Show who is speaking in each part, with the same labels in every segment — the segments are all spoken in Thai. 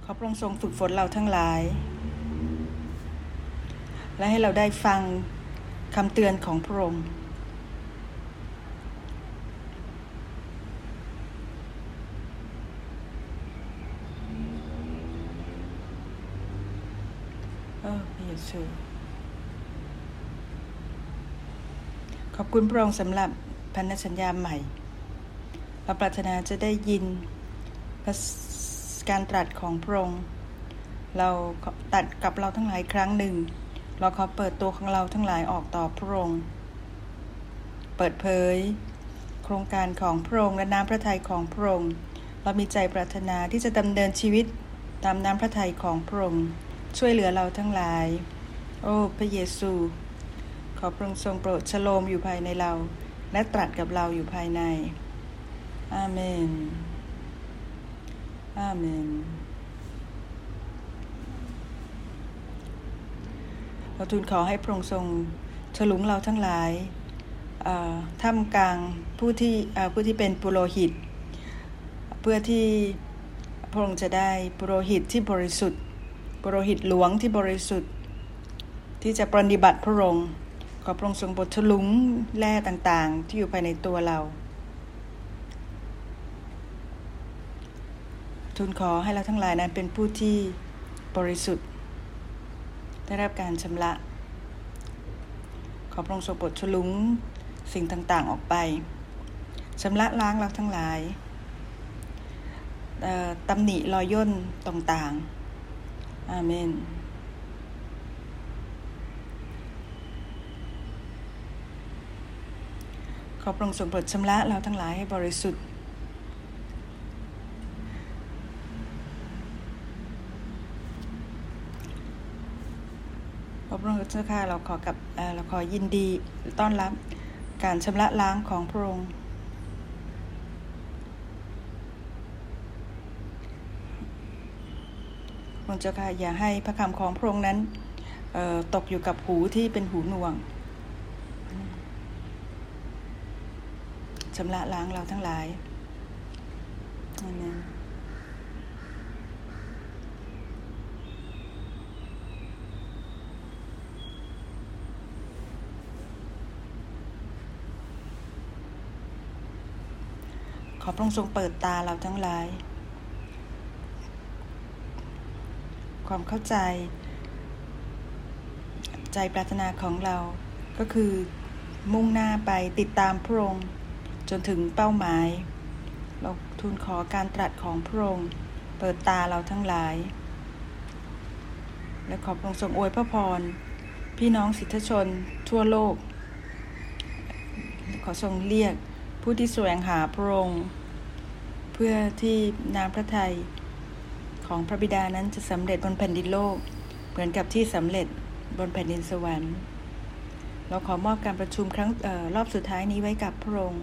Speaker 1: ขอพระองค์ทรงฝึกฝนเราทั้งหลายและให้เราได้ฟังคำเตือนของพระองค์พระเยซูขอบคุณพระองค์สำหรับพันธสัญญาใหม่เราปรารถนาจะได้ยินการตรัสของพระองค์เราตัดกับเราทั้งหลายครั้งหนึ่งเราขอเปิดตัวของเราทั้งหลายออกต่อพระองค์เปิดเผยโครงการของพระองค์และน้ำพระทัยของพระองค์เรามีใจปรารถนาที่จะดำเนินชีวิตตามน้ำพระทัยของพระองค์ช่วยเหลือเราทั้งหลายโอ้พระเยซูขอพระองค์ทรงโปรดชโลมอยู่ภายในเราและตรัสกับเราอยู่ภายในอาเมนอาเมนเราทูลขอให้พระองค์ทรงฉลุงเราทั้งหลายท่ามกลางผู้ที่เป็นปุโรหิตเพื่อที่พระองค์จะได้ปุโรหิตที่บริสุทธิ์ปุโรหิตหลวงที่บริสุทธิ์ที่จะปฏิบัติพระองค์ขอพระองค์ทรงบทฉลุงแร่ต่างๆที่อยู่ภายในตัวเราทูลขอให้เราทั้งหลายนั้นเป็นผู้ที่บริสุทธิ์ได้รับการชำระขอพระองค์ทรงบทฉลุงสิ่งต่างๆออกไปชำระล้างเราทั้งหลายตำหนิรอยย่นต่างๆอาเมนขอพระองค์ทรงโปรดชำระเราทั้งหลายให้บริสุทธิ์ขอพระองค์เจ้าข้าเราขอยินดีต้อนรับการชำระล้างของพระองค์พระองค์เจ้าข้าอย่าให้พระคำของพระองค์นั้นตกอยู่กับหูที่เป็นหูหนวกชำระล้างเราทั้งหลายอาเมนขอพระองค์ทรงเปิดตาเราทั้งหลายความเข้าใจปรารถนาของเราก็คือมุ่งหน้าไปติดตามพระองค์จนถึงเป้าหมายเราทูลขอการตรัสของพระองค์เปิดตาเราทั้งหลายและขอพระองค์ทรงอวยพระพรพี่น้องศิษยชนทั่วโลกขอทรงเรียกผู้ที่แสวงหาพระองค์เพื่อที่น้ำพระทัยของพระบิดานั้นจะสำเร็จบนแผ่นดินโลกเหมือนกับที่สำเร็จบนแผ่นดินสวรรค์เราขอมอบการประชุมครั้งรอบสุดท้ายนี้ไว้กับพระองค์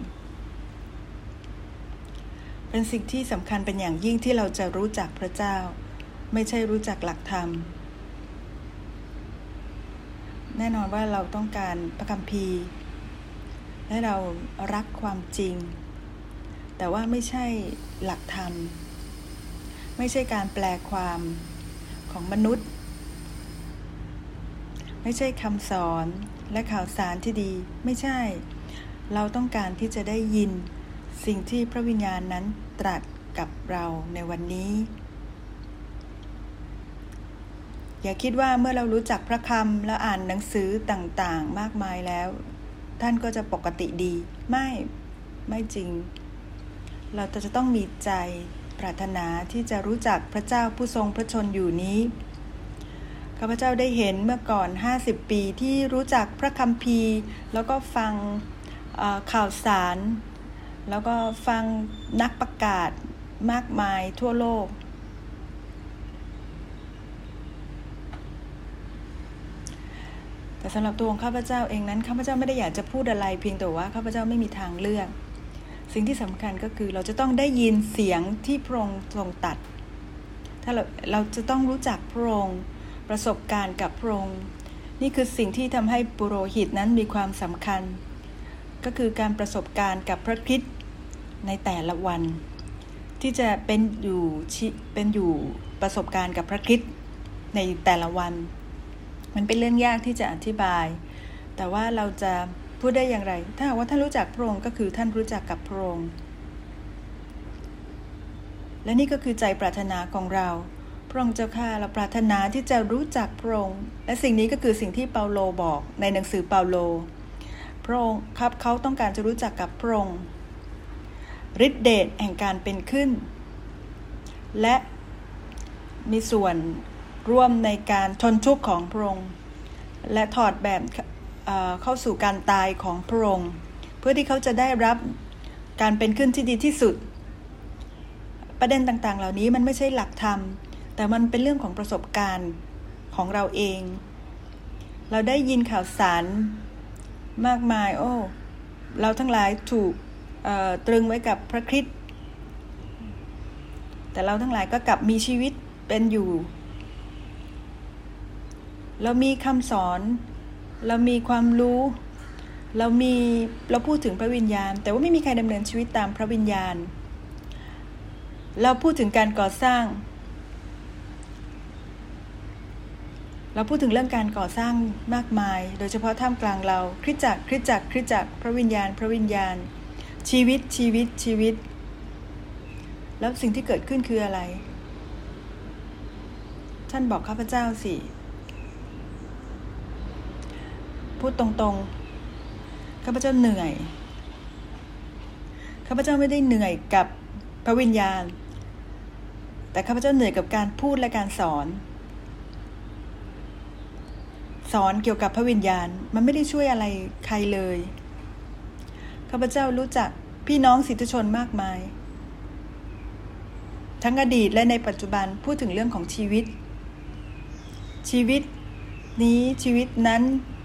Speaker 1: เป็นสิ่งที่สำคัญเป็นอย่างยิ่งที่เราจะรู้จักพระเจ้าไม่ใช่รู้จักหลักธรรมแน่นอนว่าเราต้องการพระคัมภีร์และเรารักความจริงแต่ว่าไม่ใช่หลักธรรมไม่ใช่การแปลความของมนุษย์ไม่ใช่คำสอนและข่าวสารที่ดีไม่ใช่เราต้องการที่จะได้ยินสิ่งที่พระวิญญาณนั้นตรัสกับเราในวันนี้อย่าคิดว่าเมื่อเรารู้จักพระคำแล้วอ่านหนังสือต่างๆมากมายแล้วท่านก็จะปกติดีไม่จริงเราจะต้องมีใจปรารถนาที่จะรู้จักพระเจ้าผู้ทรงพระชนอยู่นี้ข้าพเจ้าได้เห็นเมื่อก่อน50ปีที่รู้จักพระคัมภีร์แล้วก็ฟังข่าวสารแล้วก็ฟังนักประกาศมากมายทั่วโลกแต่สำหรับตัวของข้าพเจ้าเองนั้นข้าพเจ้าไม่ได้อยากจะพูดอะไรเพียงแต่ว่าข้าพเจ้าไม่มีทางเลือกสิ่งที่สำคัญก็คือเราจะต้องได้ยินเสียงที่พระองค์ทรงตรัสถ้าเราจะต้องรู้จักพระองค์ประสบการณ์กับพระองค์นี่คือสิ่งที่ทำให้ปุโรหิตนั้นมีความสำคัญก็คือการประสบการณ์กับพระคริสต์ในแต่ละวันที่จะเป็นอยู่ประสบการณ์กับพระคริสต์ในแต่ละวันมันเป็นเรื่องยากที่จะอธิบายแต่ว่าเราจะพูดได้อย่างไรถ้าหากว่าท่านรู้จักพระองค์ก็คือท่านรู้จักกับพระองค์และนี่ก็คือใจปรารถนาของเราพระองค์เจ้าข้าเราปรารถนาที่จะรู้จักพระองค์และสิ่งนี้ก็คือสิ่งที่เปาโลบอกในหนังสือเปาโลพระองค์ครับเขาต้องการจะรู้จักกับพระองค์ฤทธิเดชแห่งการเป็นขึ้นและมีส่วนร่วมในการทนทุกข์ของพระองค์และถอดแบบเข้าสู่การตายของพระองค์เพื่อที่เขาจะได้รับการเป็นขึ้นที่ดีที่สุดประเด็นต่างๆเหล่านี้มันไม่ใช่หลักธรรมแต่มันเป็นเรื่องของประสบการณ์ของเราเองเราได้ยินข่าวสารมากมายเราทั้งหลายถูกตรึงไว้กับพระคริสต์แต่เราทั้งหลายก็กลับมีชีวิตเป็นอยู่เรามีคำสอนเรามีความรู้เราพูดถึงพระวิญญาณแต่ว่าไม่มีใครดำเนินชีวิตตามพระวิญญาณเราพูดถึงการก่อสร้างเราพูดถึงเรื่องการก่อสร้างมากมายโดยเฉพาะท่ามกลางเราคริสตจักรพระวิญญาณชีวิตแล้วสิ่งที่เกิดขึ้นคืออะไรท่านบอกข้าพเจ้าสิพูดตรงๆข้าพเจ้าเหนื่อยข้าพเจ้าไม่ได้เหนื่อยกับพระวิญญาณแต่ข้าพเจ้าเหนื่อยกับการพูดและการสอนเกี่ยวกับพระวิญญาณมันไม่ได้ช่วยอะไรใครเลยข้าพเจ้ารู้จักพี่น้องศิษยชนมากมายทั้งอดีตและในปัจจุบันพูดถึงเรื่องของชีวิตนี้ชีวิตนั้น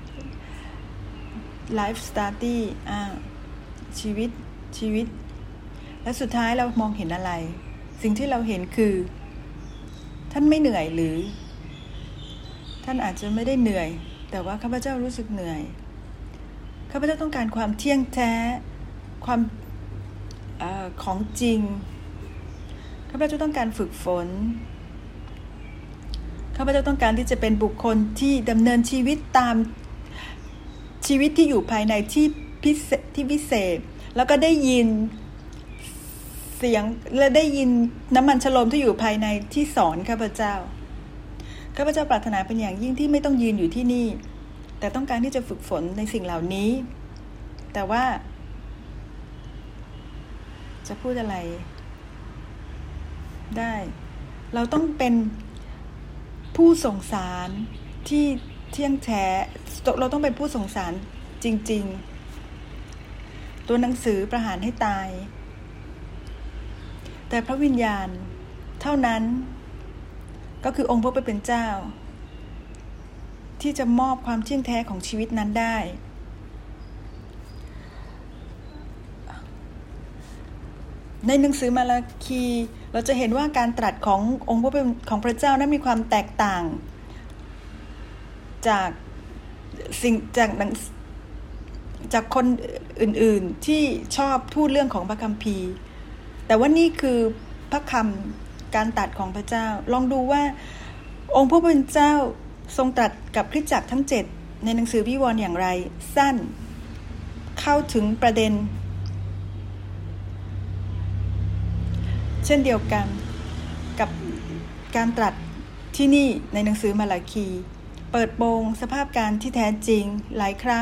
Speaker 1: ไลฟ์สไตล์ชีวิตและสุดท้ายเรามองเห็นอะไรสิ่งที่เราเห็นคือท่านไม่เหนื่อยหรือท่านอาจจะไม่ได้เหนื่อยแต่ว่าข้าพเจ้ารู้สึกเหนื่อยข้าพเจ้าต้องการความเที่ยงแท้ความของจริงข้าพเจ้าต้องการฝึกฝนข้าพเจ้าต้องการที่จะเป็นบุคคลที่ดำเนินชีวิตตามชีวิตที่อยู่ภายในที่พิเศษแล้วก็ได้ยินเสียงและได้ยินน้ำมันฉโลมที่อยู่ภายในที่สอนข้าพเจ้าปรารถนาเป็นอย่างยิ่งที่ไม่ต้องยืนอยู่ที่นี่แต่ต้องการที่จะฝึกฝนในสิ่งเหล่านี้แต่ว่าจะพูดอะไรได้เราต้องเป็นผู้ส่งสารที่เที่ยงแท้เราต้องเป็นผู้ส่งสารจริงๆตัวหนังสือประหารให้ตายแต่พระวิญญาณเท่านั้นก็คือองค์พระผู้เป็นเจ้าที่จะมอบความเที่ยงแท้ของชีวิตนั้นได้ในหนังสือมาราคีเราจะเห็นว่าการตรัสขององค์พระผู้เป็นของพระเจ้านั้นมีความแตกต่างจากคนอื่นๆที่ชอบพูดเรื่องของพระคัมภีร์แต่ว่านี่คือพระคำการตรัสของพระเจ้าลองดูว่าองค์พระผู้เป็นเจ้าทรงตรัสกับคริสตจักรทั้ง7ในหนังสือวิวรณ์อย่างไรสั้นเข้าถึงประเด็นเช่นเดียวกันกับการตรัสที่นี่ในหนังสือมาราคีเปิดโปงสภาพการที่แท้จริงหลายครั้ง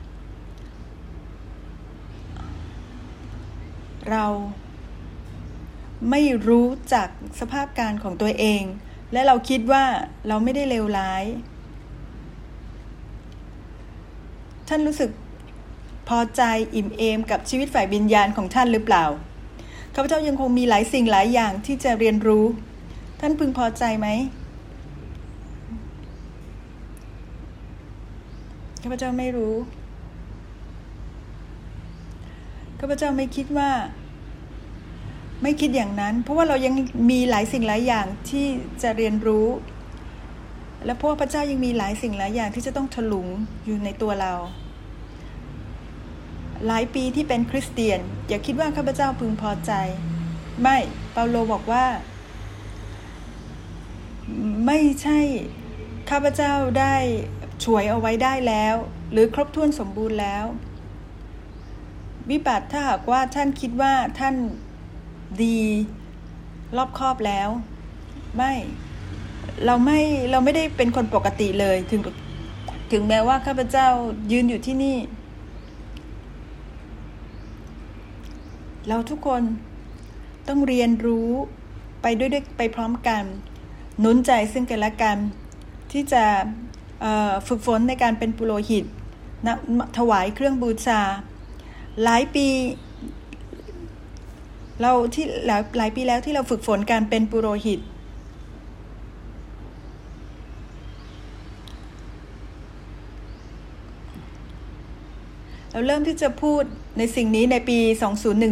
Speaker 1: เราไม่รู้จักสภาพการของตัวเองและเราคิดว่าเราไม่ได้เลวร้ายท่านรู้สึกพอใจอิ่มเอมกับชีวิตฝ่ายวิญญาณของท่านหรือเปล่าข้าพเจ้ายังคงมีหลายสิ่งหลายอย่างที่จะเรียนรู้ท่านพึงพอใจไหมข้าพเจ้าไม่รู้ข้าพเจ้าไม่คิดอย่างนั้นเพราะว่าเรายังมีหลายสิ่งหลายอย่างที่จะเรียนรู้และเพราะว่าพระเจ้ายังมีหลายสิ่งหลายอย่างที่จะต้องถลุงอยู่ในตัวเราหลายปีที่เป็นคริสเตียนอย่าคิดว่าข้าพเจ้าพึงพอใจไม่เปาโลบอกว่าไม่ใช่ข้าพเจ้าได้ฉวยเอาไว้ได้แล้วหรือครบถ้วนสมบูรณ์แล้ววิบัติถ้าหากว่าท่านคิดว่าท่านดีรอบคอบแล้วเราไม่ได้เป็นคนปกติเลยถึงแม้ว่าข้าพเจ้ายืนอยู่ที่นี่เราทุกคนต้องเรียนรู้ไปด้วยไปพร้อมกันหนุนใจซึ่งกันและกันที่จะฝึกฝนในการเป็นปุโรหิตนะถวายเครื่องบูชาหลายปีแล้วที่เราฝึกฝนการเป็นปุโรหิตเราเริ่มที่จะพูดในสิ่งนี้ในปี 2014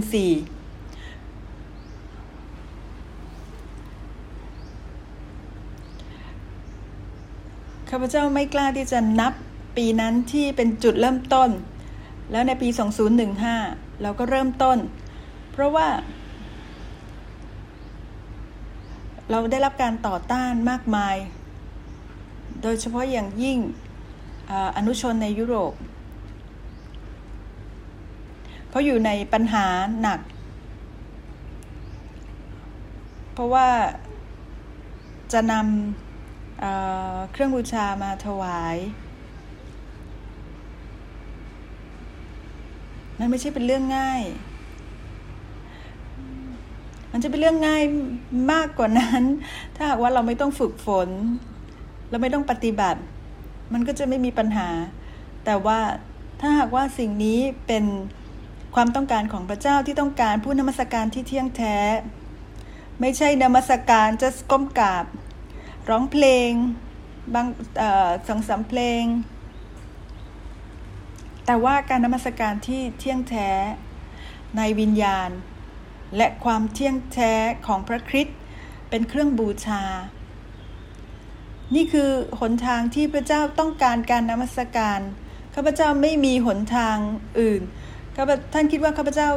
Speaker 1: ข้าพเจ้าไม่กล้าที่จะนับปีนั้นที่เป็นจุดเริ่มต้นแล้วในปี 2015 เราก็เริ่มต้นเพราะว่าเราได้รับการต่อต้านมากมายโดยเฉพาะอย่างยิ่งอนุชนในยุโรปเพราะอยู่ในปัญหาหนักเพราะว่าจะนำเครื่องบูชามาถวายมันไม่ใช่เป็นเรื่องง่ายมันจะเป็นเรื่องง่ายมากกว่านั้นถ้าหากว่าเราไม่ต้องฝึกฝนเราไม่ต้องปฏิบัติมันก็จะไม่มีปัญหาแต่ว่าถ้าหากว่าสิ่งนี้เป็นความต้องการของพระเจ้าที่ต้องการผู้นมัสการที่เที่ยงแท้ไม่ใช่นมัสการจะก้มกราบร้องเพลงบาง2-3 เพลงแต่ว่าการนมัสการที่เที่ยงแท้ในวิญญาณและความเที่ยงแท้ของพระคริสต์เป็นเครื่องบูชานี่คือหนทางที่พระเจ้าต้องการการนมัสการข้าพเจ้าไม่มีหนทางอื่นท่านคิดว่าข้าพเจ้า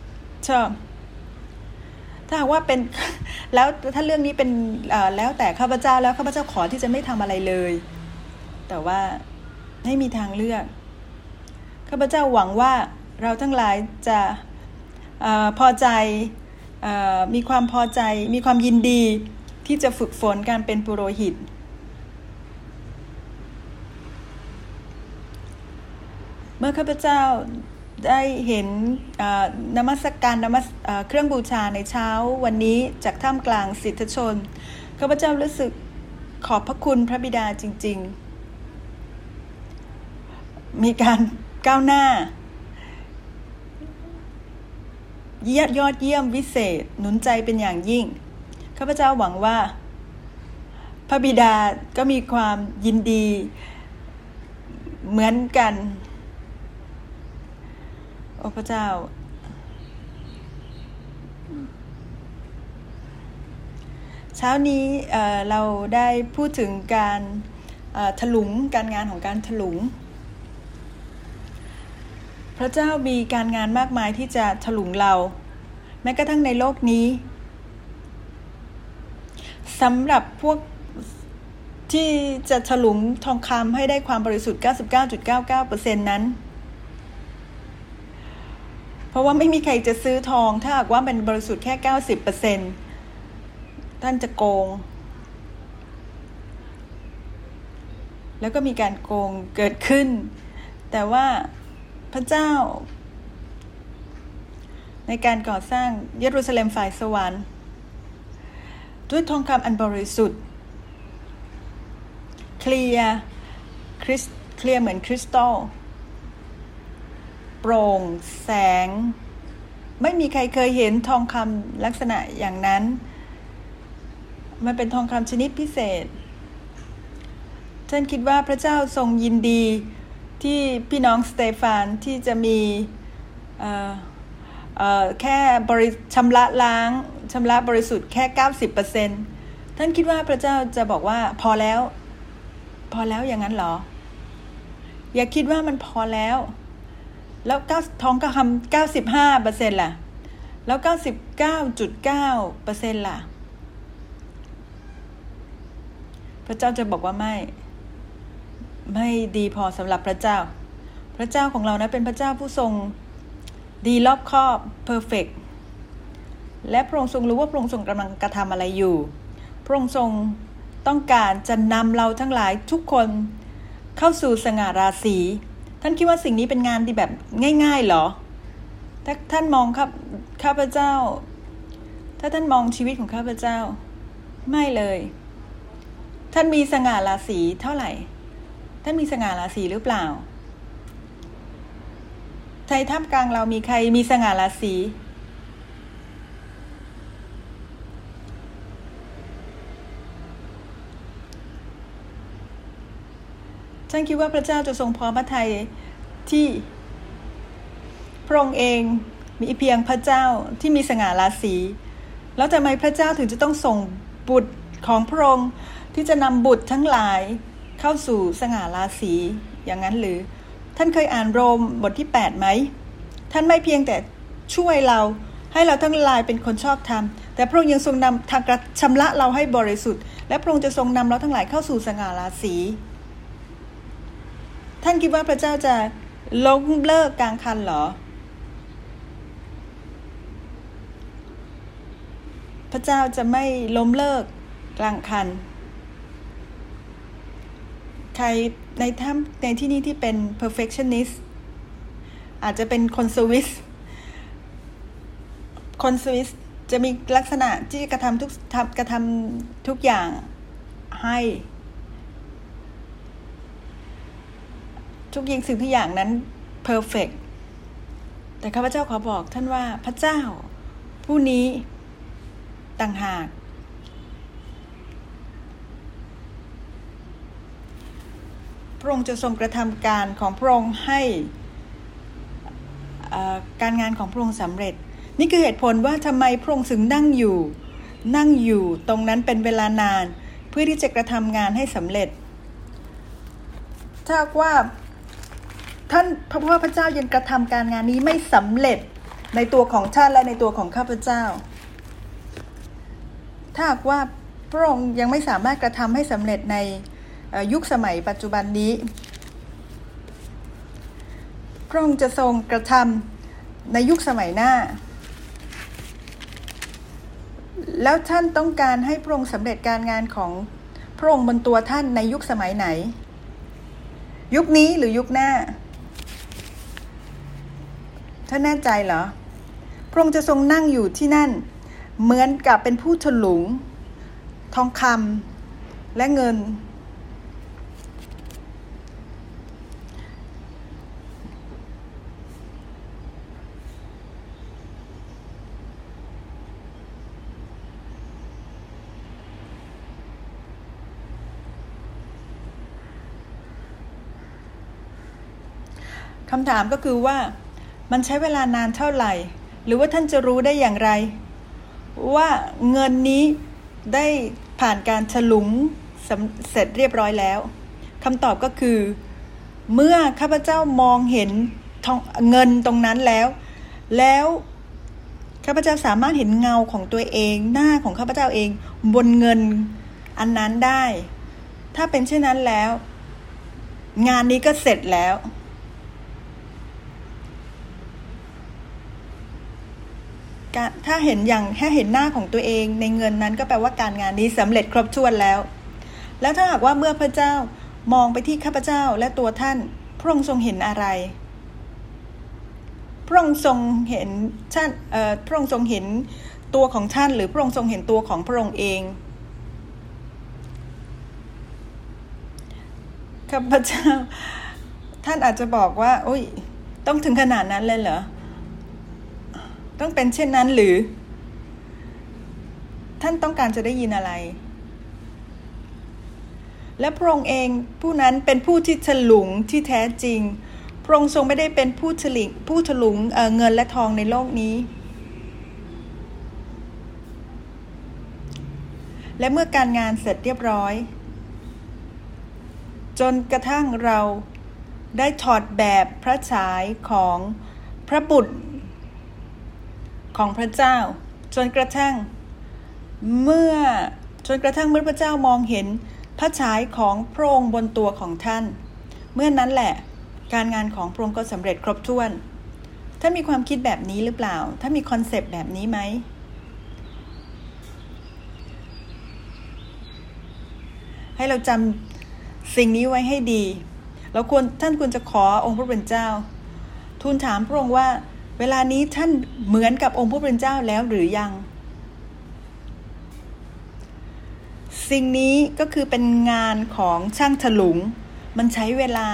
Speaker 1: ถ้าหากว่าเป็นแล้วถ้าเรื่องนี้เป็นแล้วแต่ข้าพเจ้าแล้วข้าพเจ้าขอที่จะไม่ทำอะไรเลยแต่ว่าไม่มีทางเลือกข้าพเจ้าหวังว่าเราทั้งหลายจะพอใจมีความพอใจมีความยินดีที่จะฝึกฝนการเป็นปุโรหิตเมื่อข้าพเจ้าได้เห็นนมัสการเครื่องบูชาในเช้าวันนี้จากท่ามกลางศิษยชนข้าพเจ้ารู้สึกขอบพระคุณพระบิดาจริงๆมีการก้าวหน้ายอดเยี่ยมวิเศษหนุนใจเป็นอย่างยิ่งข้าพเจ้าหวังว่าพระบิดาก็มีความยินดีเหมือนกันโอ้พระเจ้าเช้านี้เราได้พูดถึงการถลุงการงานของการถลุงพระเจ้ามีการงานมากมายที่จะถลุงเราแม้กระทั่งในโลกนี้สำหรับพวกที่จะถลุงทองคำให้ได้ความบริสุทธิ์ 99.99% นั้นเพราะว่าไม่มีใครจะซื้อทองถ้าหากว่าเป็นบริสุทธิ์แค่ 90% ท่านจะโกงแล้วก็มีการโกงเกิดขึ้นแต่ว่าพระเจ้าในการก่อสร้างเยรูซาเล็มฝ่ายสวรรค์ด้วยทองคำอันบริสุทธิ์เคลียร์เหมือนคริสตัลโปร่งแสงไม่มีใครเคยเห็นทองคำลักษณะอย่างนั้นมันเป็นทองคำชนิดพิเศษฉันคิดว่าพระเจ้าทรงยินดีที่พี่น้องสเตฟานที่จะมีแค่ชำระบริสุทธิ์แค่ 90% ท่านคิดว่าพระเจ้าจะบอกว่าพอแล้วอย่างนั้นเหรออย่าคิดว่ามันพอแล้วทองคำ 95% ล่ะแล้ว 99.9% ล่ะพระเจ้าจะบอกว่าไม่ดีพอสำหรับพระเจ้าพระเจ้าของเรานะเป็นพระเจ้าผู้ทรงดีรอบคอบเพอร์เฟกต์และพระองค์ทรงรู้ว่าพระองค์ทรงกำลังกระทำอะไรอยู่พระองค์ทรงต้องการจะนำเราทั้งหลายทุกคนเข้าสู่สง่าราศีท่านคิดว่าสิ่งนี้เป็นงานที่แบบง่ายๆหรอถ้าท่านมองข้าพเจ้าถ้าท่านมองชีวิตของข้าพเจ้าไม่เลยท่านมีสง่าราศีเท่าไหร่ท่านมีสง่าราศีหรือเปล่าในท่ามกลางเรามีใครมีสง่าราศีฉันคิดว่าพระเจ้าจะทรงพอพระทัยที่พระองค์เองมีเพียงพระเจ้าที่มีสง่าราศีแล้วทำไมพระเจ้าถึงจะต้องส่งบุตรของพระองค์ที่จะนำบุตรทั้งหลายเข้าสู่สง่าราศีอย่างนั้นหรือท่านเคยอ่านโรมบทที่8ไหมท่านไม่เพียงแต่ช่วยเราให้เราทั้งหลายเป็นคนชอบธรรมแต่พระองค์ยังทรงนำทางกระชำระเราให้บริสุทธิ์และพระองค์จะทรงนำเราทั้งหลายเข้าสู่สง่าราศีท่านคิดว่าพระเจ้าจะล้มเลิกกลางคันเหรอพระเจ้าจะไม่ล้มเลิกกลางคันใครในที่นี้ที่เป็น perfectionist อาจจะเป็นคนสวิสจะมีลักษณะที่กระทำทุกอย่างให้ทุกสิ่งทุกอย่างนั้น perfect แต่ข้าพเจ้าขอบอกท่านว่าพระเจ้าผู้นี้ต่างหากพระองค์จะทรงกระทำการของพระองค์ให้การงานของพระองค์สำเร็จนี่คือเหตุผลว่าทำไมพระองค์ถึงนั่งอยู่ตรงนั้นเป็นเวลานานเพื่อที่จะกระทำงานให้สำเร็จถ้าว่าท่านเพราะว่าพระเจ้ายังกระทำการงานนี้ไม่สำเร็จในตัวของท่านและในตัวของข้าพเจ้าถ้าว่าพระองค์ยังไม่สามารถกระทำให้สำเร็จในยุคสมัยปัจจุบันนี้พระองค์จะทรงกระทำในยุคสมัยหน้าแล้วท่านต้องการให้พระองค์สำเร็จการงานของพระองค์บนตัวท่านในยุคสมัยไหนยุคนี้หรือยุคหน้าท่านแน่ใจเหรอพระองค์จะทรงนั่งอยู่ที่นั่นเหมือนกับเป็นผู้ถลุงทองคำและเงินคำถามก็คือว่ามันใช้เวลานานเท่าไหร่หรือว่าท่านจะรู้ได้อย่างไรว่าเงินนี้ได้ผ่านการฉลุงเสร็จเรียบร้อยแล้วคำตอบก็คือเมื่อข้าพเจ้ามองเห็นเงินตรงนั้นแล้วข้าพเจ้าสามารถเห็นเงาของตัวเองหน้าของข้าพเจ้าเองบนเงินอันนั้นได้ถ้าเป็นเช่นนั้นแล้วงานนี้ก็เสร็จแล้วถ้าเห็นหน้าของตัวเองในเงินนั้นก็แปลว่าการงานนี้สำเร็จครบถ้วนแล้วถ้าหากว่าเมื่อพระเจ้ามองไปที่ข้าพเจ้าและตัวท่านพระองค์ทรงเห็นอะไรพระองค์ทรงเห็นท่านพระองค์ทรงเห็นตัวของท่านหรือพระองค์ทรงเห็นตัวของพระองค์เองข้าพเจ้าท่านอาจจะบอกว่าโอ้ยต้องถึงขนาดนั้นเลยเหรอต้องเป็นเช่นนั้นหรือท่านต้องการจะได้ยินอะไรและพระองค์เองผู้นั้นเป็นผู้ที่ฉลุงที่แท้จริงพระองค์ทรงไม่ได้เป็นผู้ฉลุงเงินและทองในโลกนี้และเมื่อการงานเสร็จเรียบร้อยจนกระทั่งเราได้ถอดแบบพระฉายของพระบุตรของพระเจ้าจนกระทั่งเมื่อพระเจ้ามองเห็นพระฉายของพระองค์บนตัวของท่านเมื่อนั้นแหละการงานของพระองค์ก็สำเร็จครบถ้วนถ้ามีความคิดแบบนี้หรือเปล่าถ้ามีคอนเซปต์แบบนี้ไหมให้เราจำสิ่งนี้ไว้ให้ดีแล้วท่านควรจะขอองค์พระผู้เป็นเจ้าทูลถามพระองค์ว่าเวลานี้ท่านเหมือนกับองค์พระผู้เป็นเจ้าแล้วหรือยังสิ่งนี้ก็คือเป็นงานของช่างถลุงมันใช้เวลา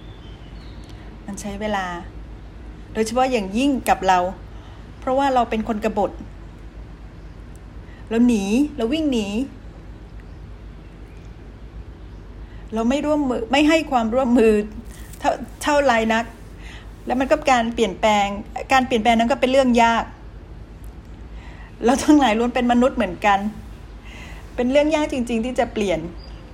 Speaker 1: โดยเฉพาะอย่างยิ่งกับเราเพราะว่าเราเป็นคนกบฏเราวิ่งหนีเราไม่ร่วมมือไม่ให้ความร่วมมือเท่าไรนักแล้วมันก็การเปลี่ยนแปลงนั้นก็เป็นเรื่องยากเราทั้งหลายล้วนเป็นมนุษย์เหมือนกันเป็นเรื่องยากจริงๆที่จะเปลี่ยน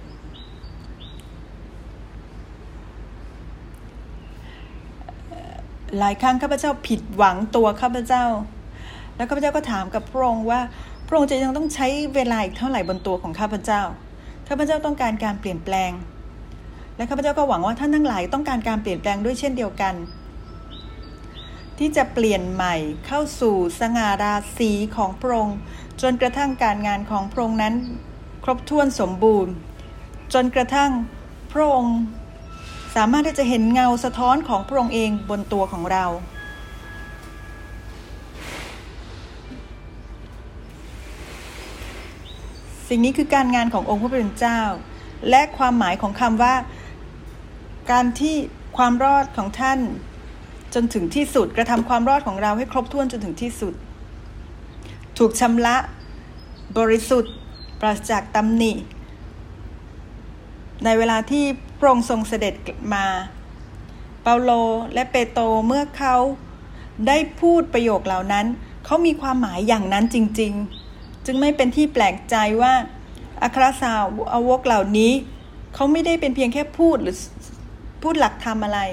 Speaker 1: หลายครั้งข้าพเจ้าผิดหวังตัวข้าพเจ้าแล้วข้าพเจ้าก็ถามกับพระองค์ว่าพระองค์จะยังต้องใช้เวลาอีกเท่าไหร่บนตัวของข้าพเจ้าต้องการการเปลี่ยนแปลงและข้าพเจ้าก็หวังว่าท่านทั้งหลายต้องการการเปลี่ยนแปลงด้วยเช่นเดียวกันที่จะเปลี่ยนใหม่เข้าสู่สง่าราศีของพระองค์จนกระทั่งการงานของพระองค์นั้นครบถ้วนสมบูรณ์จนกระทั่งพระองค์สามารถที่จะเห็นเงาสะท้อนของพระองค์เองบนตัวของเราสิ่งนี้คือการงานขององค์พระผู้เป็นเจ้าและความหมายของคำว่าการที่ความรอดของท่านจนถึงที่สุดกระทำความรอดของเราให้ครบถ้วนจนถึงที่สุดถูกชำระบริสุทธิ์ปราศจากตำหนิในเวลาที่พระองค์ทรงเสด็จมาเปาโลและเปโตรเมื่อเขาได้พูดประโยคเหล่านั้นเขามีความหมายอย่างนั้นจริงๆจึงไม่เป็นที่แปลกใจว่าอัครสาวกเหล่านี้เขาไม่ได้เป็นเพียงแค่พูดหรือพูดหลักธรรมอะไร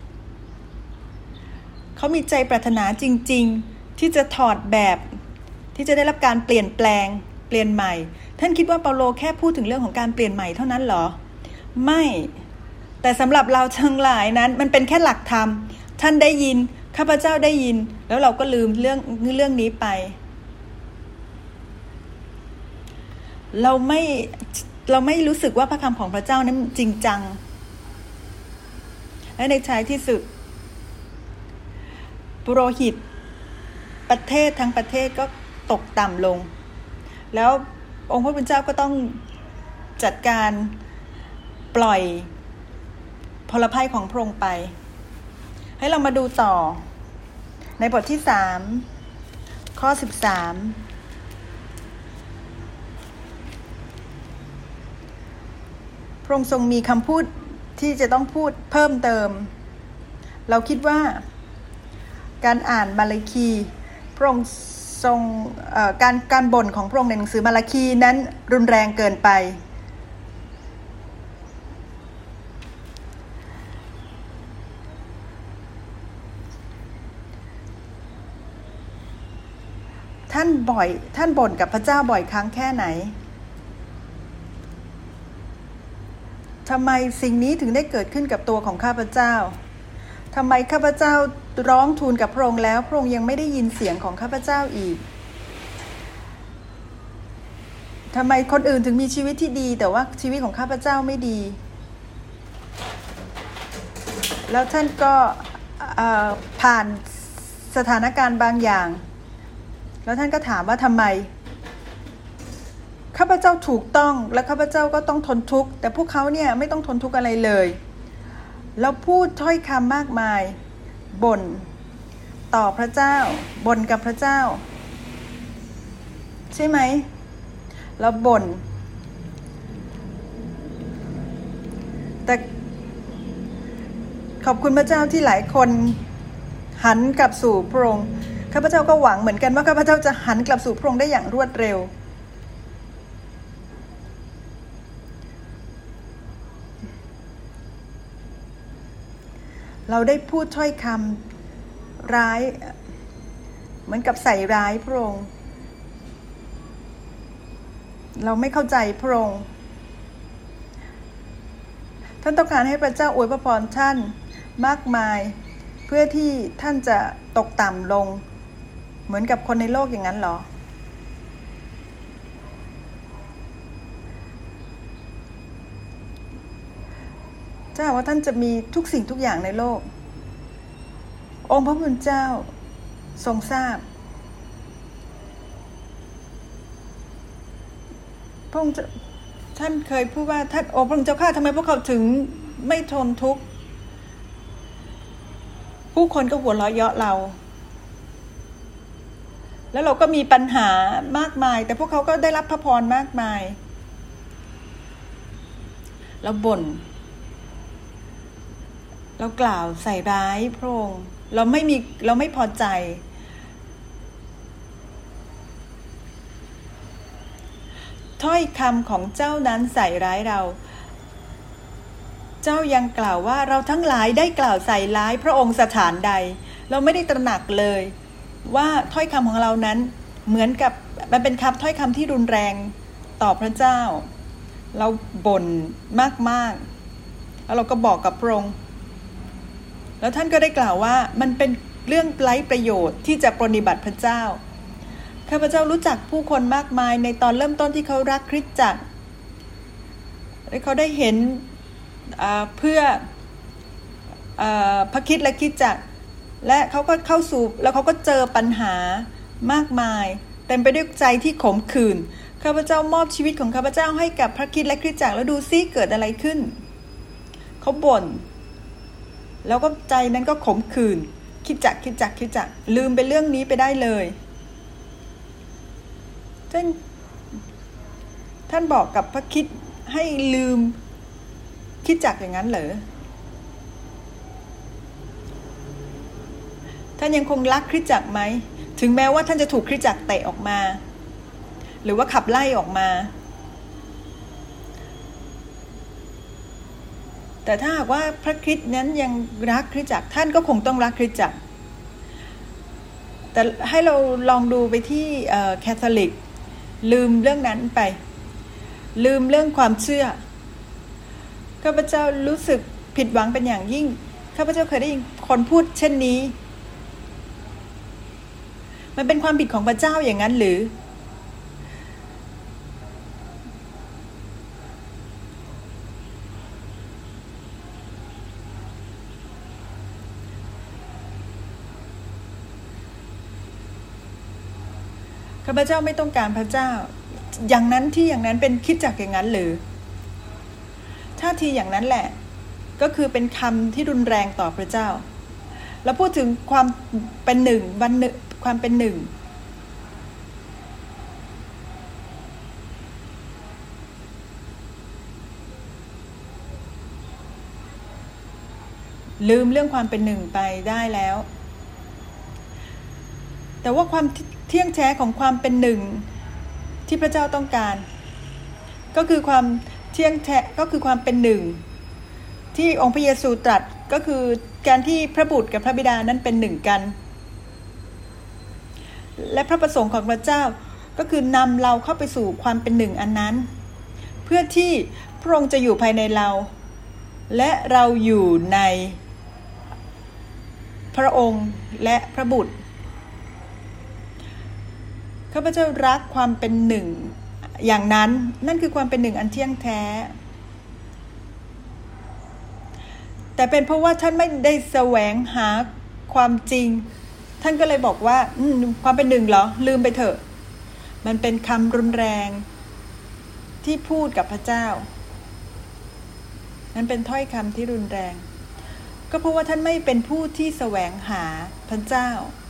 Speaker 1: เขามีใจปรารถนาจริงๆที่จะถอดแบบที่จะได้รับการเปลี่ยนแปลงเปลี่ยนใหม่ท่านคิดว่าเปาโลแค่พูดถึงเรื่องของการเปลี่ยนใหม่เท่านั้นเหรอไม่แต่สำหรับเราทั้งหลายนั้นมันเป็นแค่หลักธรรมท่านได้ยินข้าพเจ้าได้ยินแล้วเราก็ลืมเรื่องนี้ไปเราไม่รู้สึกว่าพระคำของพระเจ้านั้นจริงจังและในท้ายที่สุดปุโรหิตประเทศทั้งประเทศก็ตกต่ำลงแล้วองค์พระผู้เป็นเจ้าก็ต้องจัดการปล่อยพลภัยของพระองค์ไปให้เรามาดูต่อในบทที่3ข้อ13พระองค์ทรงมีคำพูดที่จะต้องพูดเพิ่มเติมเราคิดว่าการอ่านมาลาคีพระองค์ทรงการบ่นของพระองค์ในหนังสือมาลาคีนั้นรุนแรงเกินไปท่านบ่นกับพระเจ้าบ่อยครั้งแค่ไหนทำไมสิ่งนี้ถึงได้เกิดขึ้นกับตัวของข้าพเจ้าทำไมข้าพเจ้าร้องทูลกับพระองค์แล้วพระองค์ยังไม่ได้ยินเสียงของข้าพเจ้าอีกทำไมคนอื่นถึงมีชีวิตที่ดีแต่ว่าชีวิตของข้าพเจ้าไม่ดีแล้วท่านก็ผ่านสถานการณ์บางอย่างแล้วท่านก็ถามว่าทำไมข้าพเจ้าถูกต้องและข้าพเจ้าก็ต้องทนทุกข์แต่พวกเขาเนี่ยไม่ต้องทนทุกข์อะไรเลยแล้วพูดถ้อยคำมากมายบ่นต่อพระเจ้าบ่นกับพระเจ้าใช่ไหมแล้วบ่นแต่ขอบคุณพระเจ้าที่หลายคนหันกลับสู่พระองค์ข้าพเจ้าก็หวังเหมือนกันว่าข้าพเจ้าจะหันกลับสู่พระองค์ได้อย่างรวดเร็วเราได้พูดถ้อยคำร้ายเหมือนกับใส่ร้ายพระองค์เราไม่เข้าใจพระองค์ท่านต้องการให้พระเจ้าอวยพระพรท่านมากมายเพื่อที่ท่านจะตกต่ำลงเหมือนกับคนในโลกอย่างนั้นหรอถ้าว่าท่านจะมีทุกสิ่งทุกอย่างในโลกองค์พระผู้เป็นเจ้าทรงทราบพระองค์ท่านเคยพูดว่าท่านโอ้พระองค์เจ้าข้าทำไมพวกเขาถึงไม่ทนทุกข์ผู้คนก็หัวเราะเยาะเราแล้วเราก็มีปัญหามากมายแต่พวกเขาก็ได้รับพระพรมากมายเราบ่นเรากล่าวใส่ร้ายพระองค์เราไม่พอใจถ้อยคำของเจ้านั้นใส่ร้ายเราเจ้ายังกล่าวว่าเราทั้งหลายได้กล่าวใส่ร้ายพระองค์สถานใดเราไม่ได้ตระหนักเลยว่าถ้อยคำของเรานั้นเหมือนกับมันเป็นคำถ้อยคำที่รุนแรงต่อพระเจ้าเราบ่นมากๆแล้วเราก็บอกกับพระองค์แล้วท่านก็ได้กล่าวว่ามันเป็นเรื่องไร้ประโยชน์ที่จะปรนนิบัติพระเจ้าข้าพเจ้ารู้จักผู้คนมากมายในตอนเริ่มต้นที่เขารักคริสตจักรและเขาได้เห็นเพื่อพระคริสต์และคริสตจักรและเขาก็เข้าสู่แล้วเขาก็เจอปัญหามากมายเต็มไปด้วยใจที่ขมขื่นข้าพเจ้ามอบชีวิตของข้าพเจ้าให้กับพระคริสต์และคริสตจักรแล้วดูซิเกิดอะไรขึ้นเขาบ่นแล้วก็ใจนั้นก็ขมขื่นคิดจักลืมไปเรื่องนี้ไปได้เลยท่านบอกกับพระคริสต์ให้ลืมคิดจักอย่างนั้นเหรอท่านยังคงรักคริสตจักรไหมถึงแม้ว่าท่านจะถูกคริสตจักรเตะออกมาหรือว่าขับไล่ออกมาแต่ถ้าหากว่าพระคริสต์นั้นยังรักคริสตจักรท่านก็คงต้องรักคริสตจักรแต่ให้เราลองดูไปที่แคทอลิกลืมเรื่องนั้นไปลืมเรื่องความเชื่อข้าพเจ้ารู้สึกผิดหวังเป็นอย่างยิ่งข้าพเจ้าเคยได้ยินคนพูดเช่นนี้มันเป็นความผิดของพระเจ้าอย่างนั้นหรือข้าพเจ้าไม่ต้องการพระเจ้าอย่างนั้นที่อย่างนั้นเป็นคิดจักอย่างนั้นหรือท่าทีอย่างนั้นแหละก็คือเป็นคำที่รุนแรงต่อพระเจ้าแล้วพูดถึงความเป็นหนึ่งวันหนึ่งความเป็นหนึ่งลืมเรื่องความเป็นหนึ่งไปได้แล้วแต่ว่าความเที่ยงแท้ของความเป็นหนึ่งที่พระเจ้าต้องการก็คือความเที่ยงแท้ก็คือความเป็นหนึ่งที่องค์พระเยซูตรัสก็คือการที่พระบุตรกับพระบิดานั้นเป็นหนึ่งกันและพระประสงค์ของพระเจ้าก็คือนำเราเข้าไปสู่ความเป็นหนึ่งอันนั้นเพื่อที่พระองค์จะอยู่ภายในเราและเราอยู่ในพระองค์และพระบุตรข้าพเจ้ารักความเป็นหนึ่งอย่างนั้นนั่นคือความเป็นหนึ่งอันเที่ยงแท้แต่เป็นเพราะว่าท่านไม่ได้แสวงหาความจริงท่านก็เลยบอกว่าความเป็นหนึ่งเหรอลืมไปเถอะมันเป็นคำรุนแรงที่พูดกับพระเจ้านั้นเป็นถ้อยคำที่รุนแรงก็เพราะว่าท่านไม่เป็นผู้ที่แสวงหาพระเจ้า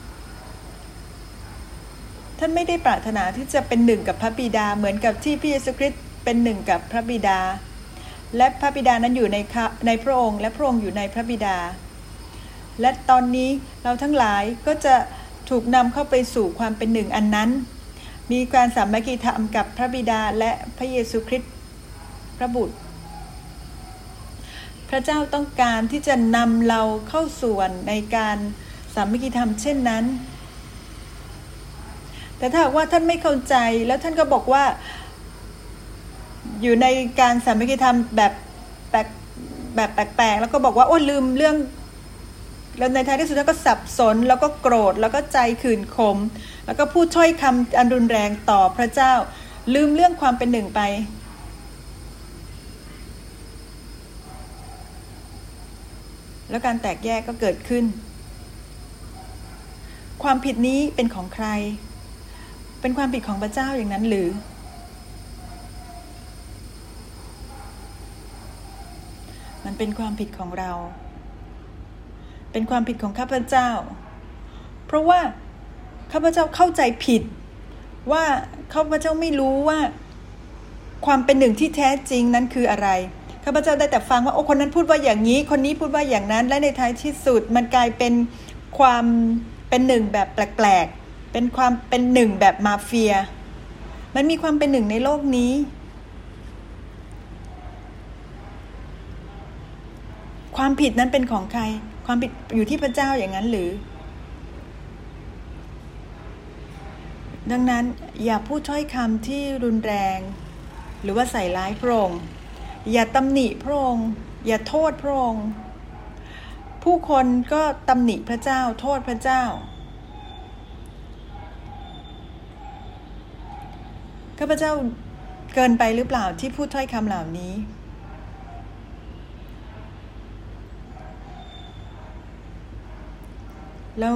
Speaker 1: ท่านไม่ได้ปรารถนาที่จะเป็นหนึ่งกับพระบิดาเหมือนกับที่พระเยซูคริสต์เป็นหนึ่งกับพระบิดาและพระบิดานั้นอยู่ในพระองค์และพระองค์อยู่ในพระบิดาและตอนนี้เราทั้งหลายก็จะถูกนำเข้าไปสู่ความเป็นหนึ่งอันนั้นมีการสามัคคีธรรมกับพระบิดาและพระเยซูคริสต์พระบุตรพระเจ้าต้องการที่จะนำเราเข้าส่วนในการสามัคคีธรรมเช่นนั้นแต่ถ้าว่าท่านไม่เข้าใจแล้วท่านก็บอกว่าอยู่ในการสามัคคีธรรมแบบแปลกๆแล้วก็บอกว่าโอ้ลืมเรื่องแล้วในท้ายที่สุดท่านก็สับสนแล้วก็โกรธแล้วก็ใจขื่นขมแล้วก็พูดถ้อยคำอันรุนแรงต่อพระเจ้าลืมเรื่องความเป็นหนึ่งไปแล้วการแตกแยกก็เกิดขึ้นความผิดนี้เป็นของใครเป็นความผิดของพระเจ้าอย่างนั้นหรือมันเป็นความผิดของเราเป็นความผิดของข้าพเจ้าเพราะว่าข้าพเจ้าเข้าใจผิดว่าข้าพเจ้าไม่รู้ว่าความเป็นหนึ่งที่แท้จริงนั้นคืออะไรข้าพเจ้าได้แต่ฟังว่าโอ้คนนั้นพูดว่าอย่างนี้คนนี้พูดว่าอย่างนั้นและในท้ายที่สุดมันกลายเป็นความเป็นหนึ่งแบบแปลกๆเป็นความเป็นหนึ่งแบบมาเฟียมันมีความเป็นหนึ่งในโลกนี้ความผิดนั้นเป็นของใครความผิดอยู่ที่พระเจ้าอย่างนั้นหรือดังนั้นอย่าพูดถ้อยคำที่รุนแรงหรือว่าใส่ร้ายพระองค์อย่าตำหนิพระองค์อย่าโทษพระองค์ผู้คนก็ตำหนิพระเจ้าโทษพระเจ้าข้าพเจ้าเกินไปหรือเปล่าที่พูดถ้อยคำเหล่านี้แล้ว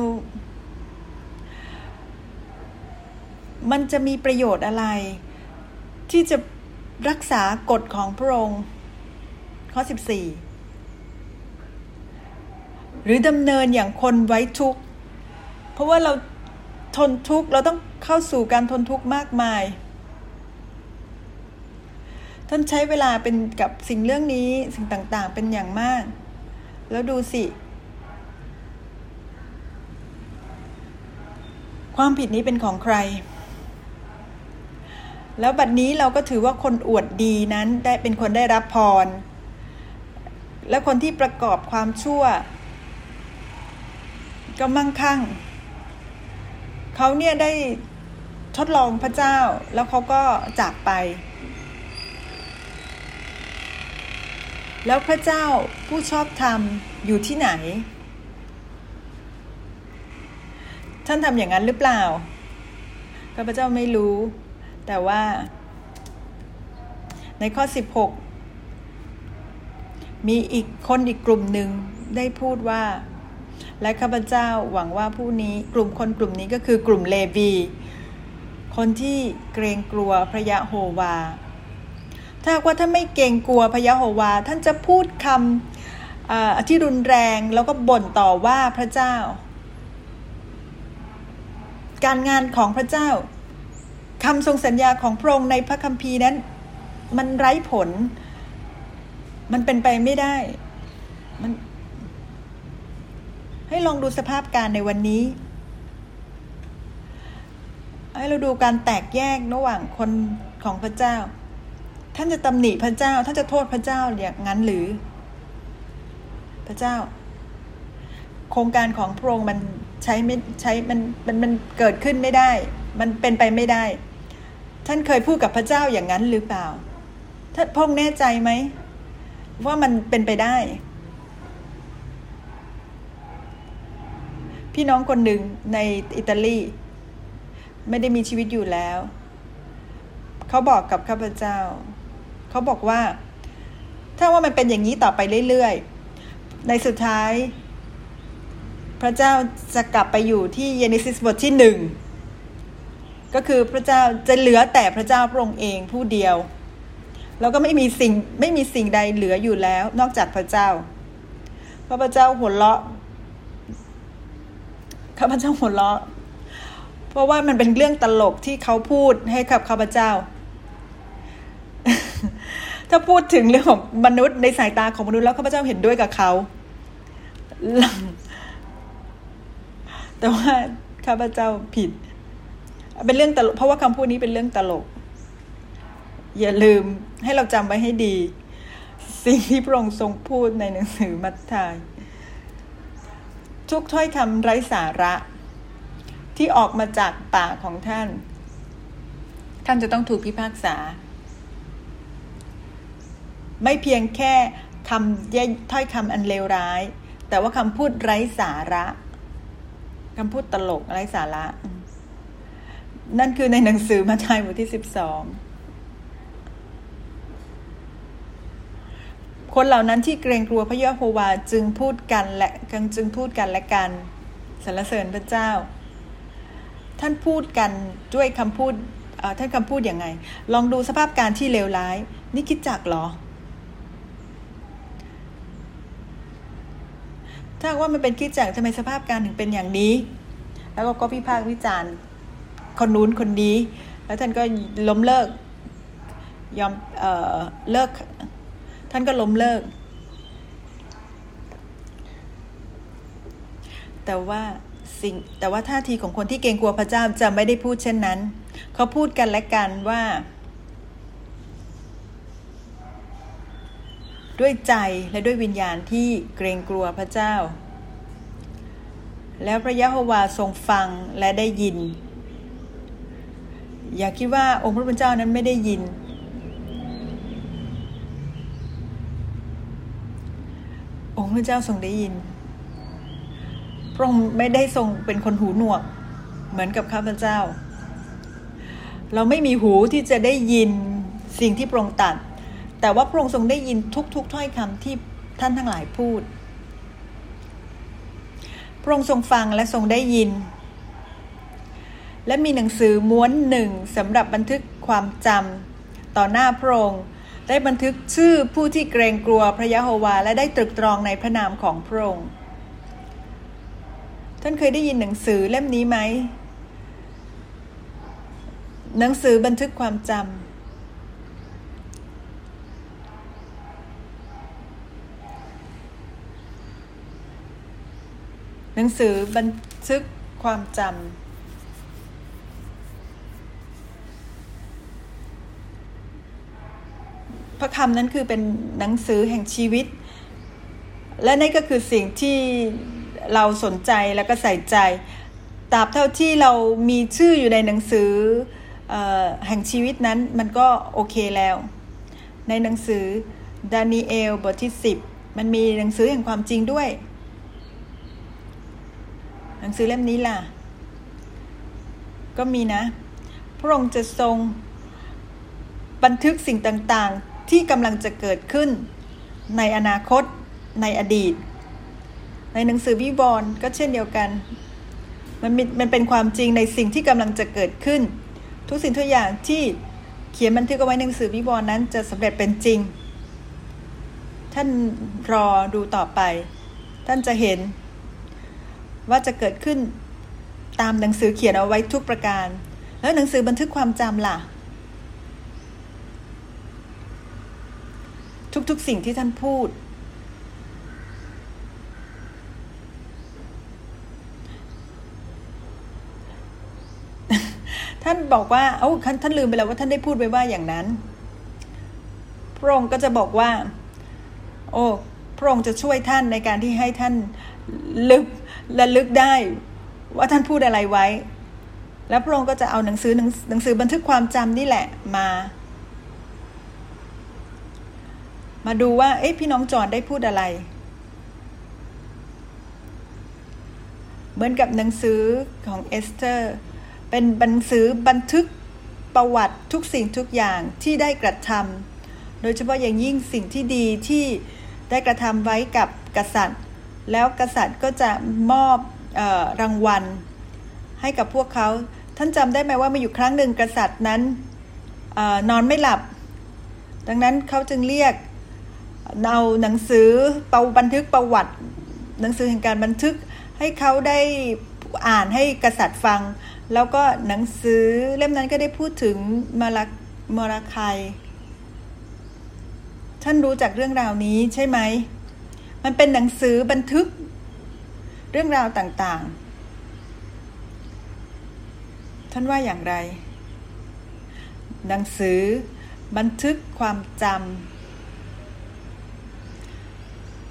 Speaker 1: มันจะมีประโยชน์อะไรที่จะรักษากฎของพระองค์ข้อ14หรือดำเนินอย่างคนไว้ทุกข์เพราะว่าเราทนทุกข์เราต้องเข้าสู่การทนทุกข์มากมายท่านใช้เวลาเป็นกับสิ่งเรื่องนี้สิ่งต่างๆเป็นอย่างมากแล้วดูสิความผิดนี้เป็นของใครแล้วบัดนี้เราก็ถือว่าคนอวดดีนั้นได้เป็นคนได้รับพรและคนที่ประกอบความชั่วก็มั่งคั่งเขาเนี่ยได้ทดลองพระเจ้าแล้วเขาก็จากไปแล้วพระเจ้าผู้ชอบธรรมอยู่ที่ไหนท่านทำอย่างนั้นหรือเปล่าข้าพเจ้าไม่รู้แต่ว่าในข้อ16มีอีกคนอีกกลุ่มหนึ่งได้พูดว่าและข้าพเจ้าหวังว่าผู้นี้กลุ่มคนกลุ่มนี้ก็คือกลุ่มเลวีคนที่เกรงกลัวพระยะโฮวาถ้าว่าท่านไม่เกรงกลัวพระยะโฮวาท่านจะพูดคำที่รุนแรงแล้วก็บ่นต่อว่าพระเจ้าการงานของพระเจ้าคำทรงสัญญาของพระองค์ในพระคัมภีร์นั้นมันไร้ผลมันเป็นไปไม่ได้มันให้ลองดูสภาพการในวันนี้ให้เราดูการแตกแยกระหว่างคนของพระเจ้าท่านจะตำหนิพระเจ้าท่านจะโทษพระเจ้าอย่างนั้นหรือพระเจ้าโครงการของพระองค์มันมันเกิดขึ้นไม่ได้มันเป็นไปไม่ได้ท่านเคยพูดกับพระเจ้าอย่างนั้นหรือเปล่าท่านพระองค์แน่ใจไหมว่ามันเป็นไปได้พี่น้องคนหนึ่งในอิตาลีไม่ได้มีชีวิตอยู่แล้วเขาบอกกับข้าพเจ้าเขาบอกว่าถ้าว่ามันเป็นอย่างนี้ต่อไปเรื่อยๆในสุดท้ายพระเจ้าจะกลับไปอยู่ที่เยเนซิสบทที่1ก็คือพระเจ้าจะเหลือแต่พระเจ้าพระองค์เองผู้เดียวแล้วก็ไม่มีสิ่งใดเหลืออยู่แล้วนอกจากพระเจ้าพระเจ้าหัวเราะข้าพเจ้าหัวเราะเพราะว่ามันเป็นเรื่องตลกที่เขาพูดให้กับข้าพเจ้า ถ้าพูดถึงเรื่องของมนุษย์ในสายตาของมนุษย์แล้วข้าพเจ้าเห็นด้วยกับเขาแต่ว่าข้าพเจ้าผิดเป็นเรื่องตลกเพราะว่าคำพูดนี้เป็นเรื่องตลกอย่าลืมให้เราจำไว้ให้ดีสิ่งที่พระองค์ทรงพูดในหนังสือมัทธิวทุกถ้อยคำไร้สาระที่ออกมาจากปากของท่านจะต้องถูกพิพากษาไม่เพียงแค่คำถ้อยคำอันเลวร้ายแต่ว่าคำพูดไร้สาระคำพูดตลกไร้สาระนั่นคือในหนังสือมัทธิวบทที่12คนเหล่านั้นที่เกรงกลัวพระยะโฮวาจึงพูดกันและกันสรรเสริญพระเจ้าท่านพูดกันด้วยคำพูดท่านคำพูดอย่างไงลองดูสภาพการที่เลวร้ายนี่คริสตจักรเหรอถ้าว่ามันเป็นคริสตจักรทำไมสภาพการถึงเป็นอย่างนี้แล้วก็วิพากษ์วิจารณ์คนนู้นคนนี้แล้วท่านก็ล้มเลิกยอมเลิกท่านก็ล้มเลิกแต่ว่าท่าทีของคนที่เกรงกลัวพระเจ้าจะไม่ได้พูดเช่นนั้นเขาพูดกันและกันว่าด้วยใจและด้วยวิญญาณที่เกรงกลัวพระเจ้าแล้วพระยะโฮวาทรงฟังและได้ยินอย่าคิดว่าองค์พระผู้เป็นเจ้านั้นไม่ได้ยินองค์พระเจ้าทรงได้ยินพระองค์ไม่ได้ทรงเป็นคนหูหนวกเหมือนกับข้าพเจ้าเราไม่มีหูที่จะได้ยินสิ่งที่พระองค์ตรัสแต่ว่าพระองค์ทรงได้ยินทุกถ้อยคำที่ท่านทั้งหลายพูดพระองค์ทรงฟังและทรงได้ยินและมีหนังสือม้วนหนึ่งสำหรับบันทึกความจำต่อหน้าพระองค์ได้บันทึกชื่อผู้ที่เกรงกลัวพระยะโฮวาและได้ตรึกตรองในพระนามของพระองค์ท่านเคยได้ยินหนังสือเล่มนี้ไหมหนังสือบันทึกความจำหนังสือบันทึกความจำพระคำนั้นคือเป็นหนังสือแห่งชีวิตและนั่นก็คือสิ่งที่เราสนใจแล้วก็ใส่ใจตราบเท่าที่เรามีชื่ออยู่ในหนังสือแห่งชีวิตนั้นมันก็โอเคแล้วในหนังสือดานีเอลบทที่10มันมีหนังสือแห่งความจริงด้วยหนังสือเล่มนี้ล่ะก็มีนะพระองค์จะทรงบันทึกสิ่งต่างๆที่กำลังจะเกิดขึ้นในอนาคตในอดีตในหนังสือวิวรณ์ก็เช่นเดียวกันมันเป็นความจริงในสิ่งที่กำลังจะเกิดขึ้นทุกสิ่งทุกอย่างที่เขียนบันทึกเอาไว้ในหนังสือวิวรณ์นั้นจะสำเร็จเป็นจริงท่านรอดูต่อไปท่านจะเห็นว่าจะเกิดขึ้นตามหนังสือเขียนเอาไว้ทุกประการแล้วหนังสือบันทึกความจำล่ะทุกๆสิ่งที่ท่านพูดท่านบอกว่าท่านลืมไปแล้วว่าท่านได้พูดไว้ว่าอย่างนั้นพระองค์ก็จะบอกว่าพระองค์จะช่วยท่านในการที่ให้ท่านระลึกได้ว่าท่านพูดอะไรไว้แล้วพระองค์ก็จะเอาหนังสือบันทึกความจำนี่แหละมาดูว่าพี่น้องจอห์นได้พูดอะไรเหมือนกับหนังสือของเอสเธอร์เป็นหนังสือบันทึกประวัติทุกสิ่งทุกอย่างที่ได้กระทำโดยเฉพาะอย่างยิ่งสิ่งที่ดีที่ได้กระทำไว้กับกษัตริย์แล้วกษัตริย์ก็จะมอบรางวัลให้กับพวกเขาท่านจำได้ไหมว่ามีอยู่ครั้งหนึ่งกษัตริย์นั้นนอนไม่หลับดังนั้นเขาจึงเรียกเอาหนังสือบันทึกประวัติหนังสือแห่งการบันทึกให้เขาได้อ่านให้กษัตริย์ฟังแล้วก็หนังสือเล่มนั้นก็ได้พูดถึงมรคายท่านรู้จักเรื่องราวนี้ใช่ไหมมันเป็นหนังสือบันทึกเรื่องราวต่างๆท่านว่าอย่างไรหนังสือบันทึกความจำ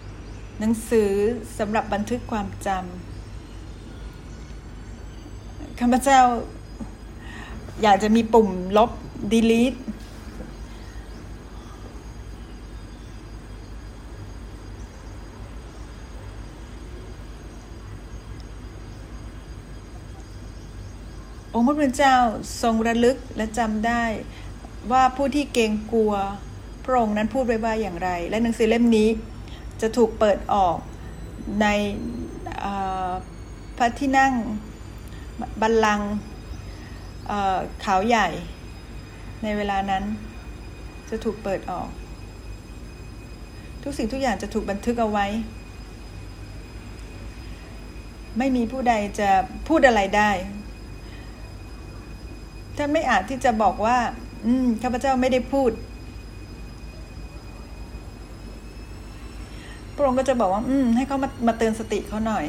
Speaker 1: หนังสือสำหรับบันทึกความจข้าพเจ้าอยากจะมีปุ่มลบ delete องค์พระผู้เป็นเจ้าทรงระลึกและจำได้ว่าผู้ที่เกรงกลัวพระองค์นั้นพูดไว้ว่าอย่างไรและหนังสือเล่มนี้จะถูกเปิดออกในพระที่นั่งบัลลังก์ขาวใหญ่ในเวลานั้นจะถูกเปิดออกทุกสิ่งทุกอย่างจะถูกบันทึกเอาไว้ไม่มีผู้ใดจะพูดอะไรได้ท่านไม่อาจที่จะบอกว่าข้าพเจ้าไม่ได้พูดพระองค์ก็จะบอกว่าให้เขามาเตือนสติเขาหน่อย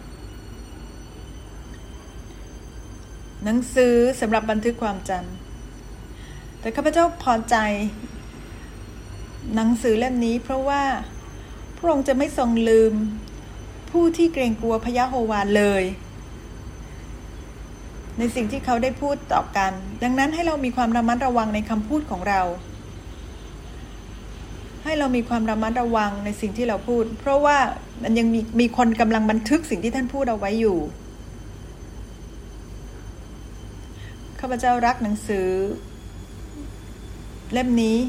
Speaker 1: หนังสือสำหรับบันทึกความจำแต่ข้าพเจ้าพอใจหนังสือเล่มนี้เพราะว่าพระองค์จะไม่ทรงลืมผู้ที่เกรงกลัวพระยะโฮวาเลยในสิ่งที่เขาได้พูดต่อกันดังนั้นให้เรามีความระมัดระวังในคำพูดของเราให้เรามีความระมัดระวังในสิ่งที่เราพูดเพราะว่ามันยังมีคนกำลังบันทึกสิ่งที่ท่านพูดเอาไว้อยู่ข้าพเจ้ารักหนังสือเล่มนี้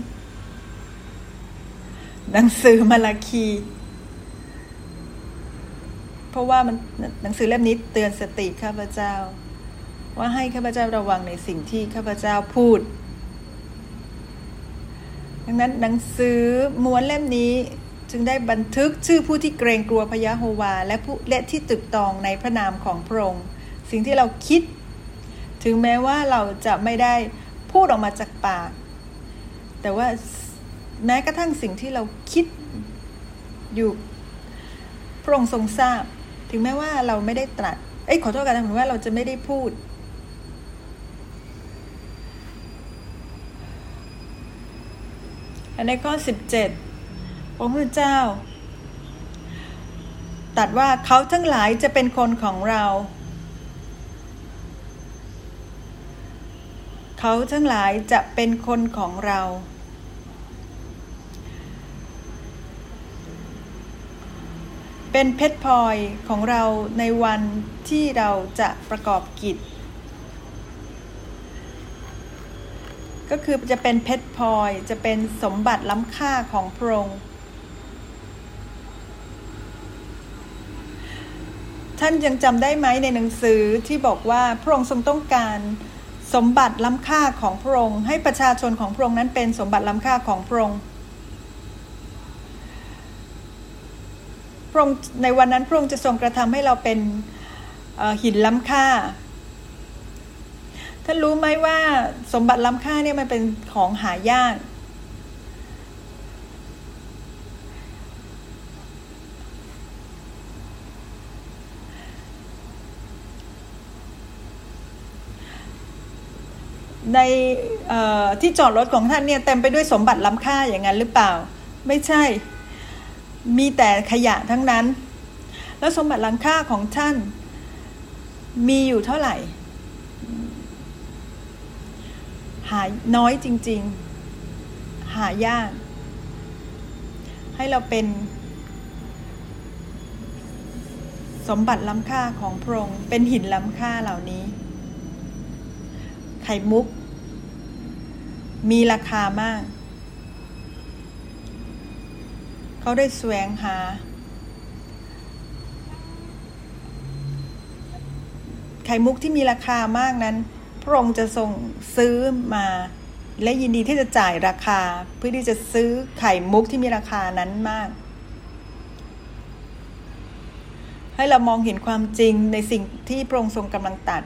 Speaker 1: หนังสือมาลาคีเพราะว่าหนังสือเล่มนี้เตือนสติข้าพเจ้าว่าให้ข้าพเจ้าระวังในสิ่งที่ข้าพเจ้าพูดดังนั้นหนังสือม้วนเล่มนี้จึงได้บันทึกชื่อผู้ที่เกรงกลัวพระยะโฮวาและที่ตึกตองในพระนามของพระองค์สิ่งที่เราคิดถึงแม้ว่าเราจะไม่ได้พูดออกมาจากปากแต่ว่าแม้กระทั่งสิ่งที่เราคิดอยู่พระองค์ทรงทราบถึงแม้ว่าเราไม่ได้ตรัสขอโทษกันถึงว่าเราจะไม่ได้พูดในข้อ17องค์พระเจ้าตรัสว่าเขาทั้งหลายจะเป็นคนของเราเขาทั้งหลายจะเป็นคนของเราเป็นเพชรพลอยของเราในวันที่เราจะประกอบกิจก็คือจะเป็นเพชรพลอยจะเป็นสมบัติล้ำค่าของพระองค์ท่านยังจำได้ไหมในหนังสือที่บอกว่าพระองค์ทรงต้องการสมบัติล้ำค่าของพระองค์ให้ประชาชนของพระองค์นั้นเป็นสมบัติล้ำค่าของพระองค์พระองค์ในวันนั้นพระองค์จะทรงกระทำให้เราเป็นหินล้ำค่าท่านรู้ไหมว่าสมบัติล้ำค่าเนี่ยมันเป็นของหายากในที่จอดรถของท่านเนี่ยเต็มไปด้วยสมบัติล้ำค่าอย่างนั้นหรือเปล่าไม่ใช่มีแต่ขยะทั้งนั้นแล้วสมบัติล้ำค่าของท่านมีอยู่เท่าไหร่หาน้อยจริงๆหายากให้เราเป็นสมบัติล้ำค่าของพระองค์เป็นหินล้ำค่าเหล่านี้ไข่มุกมีราคามากเขาได้แสวงหาไข่มุกที่มีราคามากนั้นพระองค์จะทรงซื้อมาและยินดีที่จะจ่ายราคาเพื่อที่จะซื้อไข่มุกที่มีราคานั้นมากให้เรามองเห็นความจริงในสิ่งที่พระองค์ทรงกำลังตัด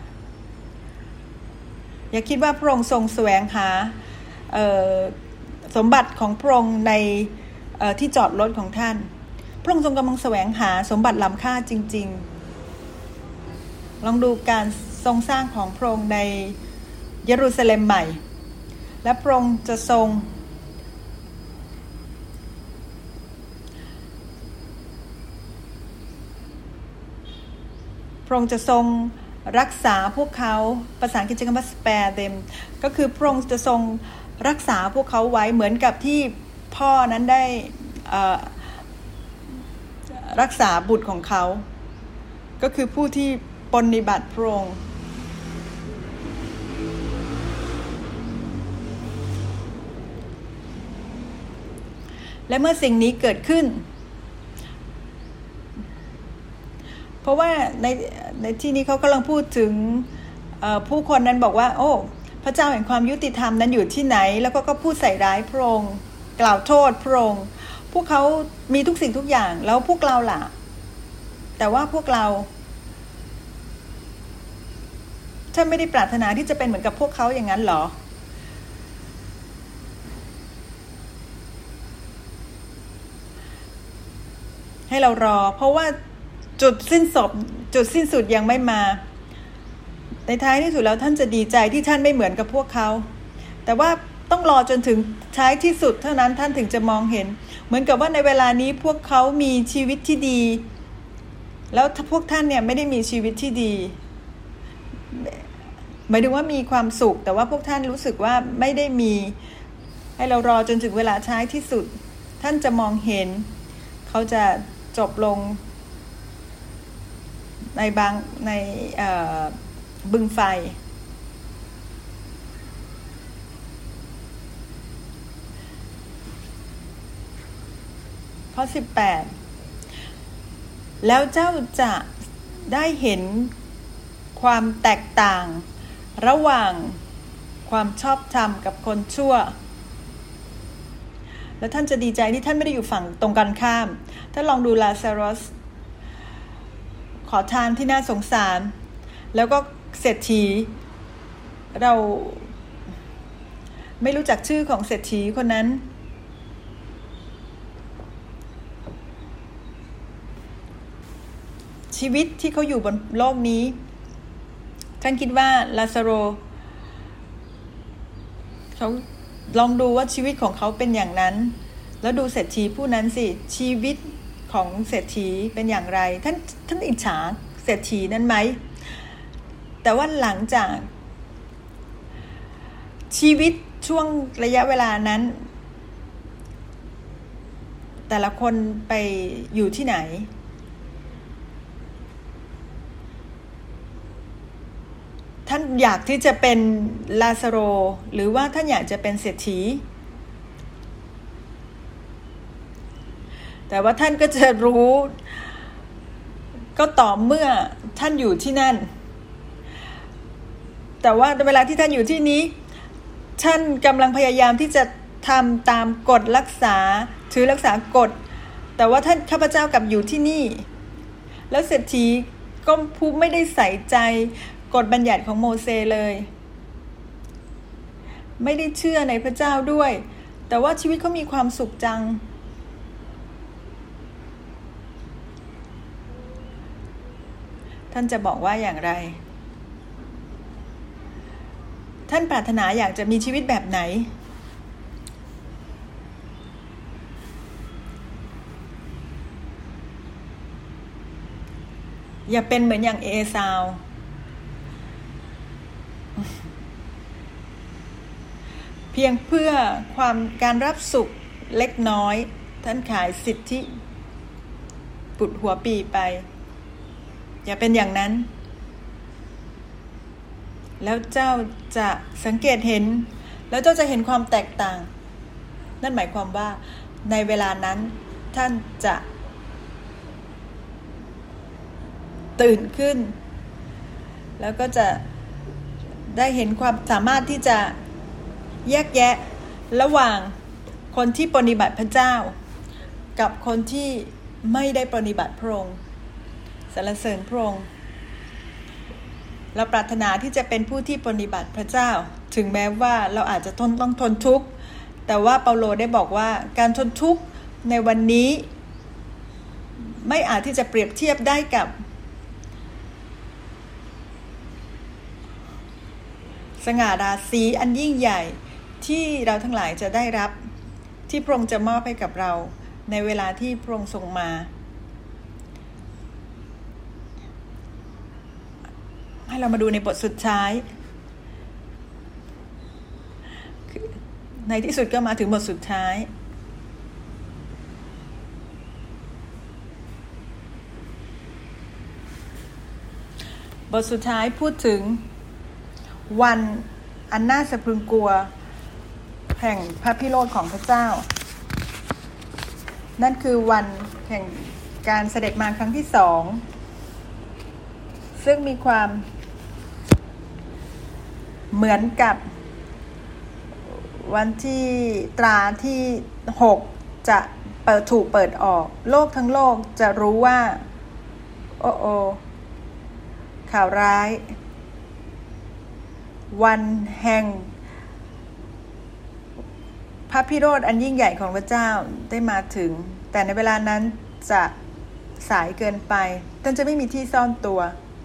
Speaker 1: อย่าคิดว่าพระองค์ทรงแสวงหาสมบัติของพระองค์ในที่จอดรถของท่านพระองค์ทรงกำลังแสวงหาสมบัติล้ำค่าจริงๆลองดูการทรงสร้างของพระองค์ในเยรูซาเล็มใหม่และพระองค์จะทรงพระองค์จะทรงรักษาพวกเขาภาษาอังกฤษใช้คำว่า spare them ก็คือพระองค์จะทรงรักษาพวกเขาไว้เหมือนกับที่พ่อนั้นได้รักษาบุตรของเขาก็คือผู้ที่ปฏิบัติพระองค์และเมื่อสิ่งนี้เกิดขึ้นเพราะว่าในที่นี้เขากำลังพูดถึงผู้คนนั้นบอกว่าโอ้พระเจ้าแห่งความยุติธรรมนั้นอยู่ที่ไหนแล้วก็พูดใส่ร้ายพระองค์กล่าวโทษพระองค์พวกเขามีทุกสิ่งทุกอย่างแล้วพวกเราล่ะแต่ว่าพวกเราท่านไม่ได้ปรารถนาที่จะเป็นเหมือนกับพวกเขาอย่างนั้นหรอให้เรารอเพราะว่าจุดสิ้นสุดยังไม่มาในท้ายที่สุดแล้วท่านจะดีใจที่ท่านไม่เหมือนกับพวกเขาแต่ว่าต้องรอจนถึงท้ายที่สุดเท่านั้นท่านถึงจะมองเห็นเหมือนกับว่าในเวลานี้พวกเขามีชีวิตที่ดีแล้วพวกท่านเนี่ยไม่ได้มีชีวิตที่ดีหมายถึงว่ามีความสุขแต่ว่าพวกท่านรู้สึกว่าไม่ได้มีให้เรารอจนถึงเวลาท้ายที่สุดท่านจะมองเห็นเขาจะจบลงในบึงไฟข้อ18แล้วเจ้าจะได้เห็นความแตกต่างระหว่างความชอบธรรมกับคนชั่วแล้วท่านจะดีใจที่ท่านไม่ได้อยู่ฝั่งตรงกันข้ามท่านลองดูลาซารัสขอทานที่น่าสงสารแล้วก็เศรษฐีเราไม่รู้จักชื่อของเศรษฐีคนนั้นชีวิตที่เขาอยู่บนโลกนี้ท่านคิดว่าลาซาโรเขาลองดูว่าชีวิตของเขาเป็นอย่างนั้นแล้วดูเศรษฐีผู้นั้นสิชีวิตของเศรษฐีเป็นอย่างไรท่านอิจฉาเศรษฐีนั้นไหมแต่ว่าหลังจากชีวิตช่วงระยะเวลานั้นแต่ละคนไปอยู่ที่ไหนท่านอยากที่จะเป็นลาซาโรหรือว่าท่านอยากจะเป็นเศรษฐีแต่ว่าท่านก็จะรู้ก็ต่อเมื่อท่านอยู่ที่นั่นแต่ว่าเวลาที่ท่านอยู่ที่นี้ท่านกำลังพยายามที่จะทำตามกฎรักษากฎแต่ว่าท่านข้าพเจ้ากลับอยู่ที่นี่แล้วเศรษฐีก็ผู้ไม่ได้ใส่ใจกฎบัญญัติของโมเสสเลยไม่ได้เชื่อในพระเจ้าด้วยแต่ว่าชีวิตเขามีความสุขจังท่านจะบอกว่าอย่างไรท่านปรารถนาอยากจะมีชีวิตแบบไหนอย่าเป็นเหมือนอย่างเอซาวเพียงเพื่อการรับสุขเล็กน้อยท่านขายสิทธิปุดหัวปีไปอย่าเป็นอย่างนั้นแล้วเจ้าจะสังเกตเห็นแล้วเจ้าจะเห็นความแตกต่างนั่นหมายความว่าในเวลานั้นท่านจะตื่นขึ้นแล้วก็จะได้เห็นความสามารถที่จะแยกแยะระหว่างคนที่ปฏิบัติพระเจ้ากับคนที่ไม่ได้ปฏิบัติพระองค์สรรเสริญพระองค์เราปรารถนาที่จะเป็นผู้ที่ปฏิบัติพระเจ้าถึงแม้ว่าเราอาจจะต้องทนทุกข์แต่ว่าเปาโลได้บอกว่าการทนทุกข์ในวันนี้ไม่อาจที่จะเปรียบเทียบได้กับสง่าราศีอันยิ่งใหญ่ที่เราทั้งหลายจะได้รับที่พระองค์จะมอบให้กับเราในเวลาที่พระองค์ทรงมาให้เรามาดูในบทสุดท้ายในที่สุดก็มาถึงบทสุดท้ายบทสุดท้ายพูดถึงวันอันน่าสะพรึงกลัวแห่งพระพิโรธของพระเจ้านั่นคือวันแห่งการเสด็จมาครั้งที่สองซึ่งมีความเหมือนกับวันที่ตราที่6จะถูกเปิดออกโลกทั้งโลกจะรู้ว่าโอ้โอข่าวร้ายวันแห่งพระพิโรธอันยิ่งใหญ่ของพระเจ้าได้มาถึงแต่ในเวลานั้นจะสายเกินไปท่านจะไม่มีที่ซ่อนตัว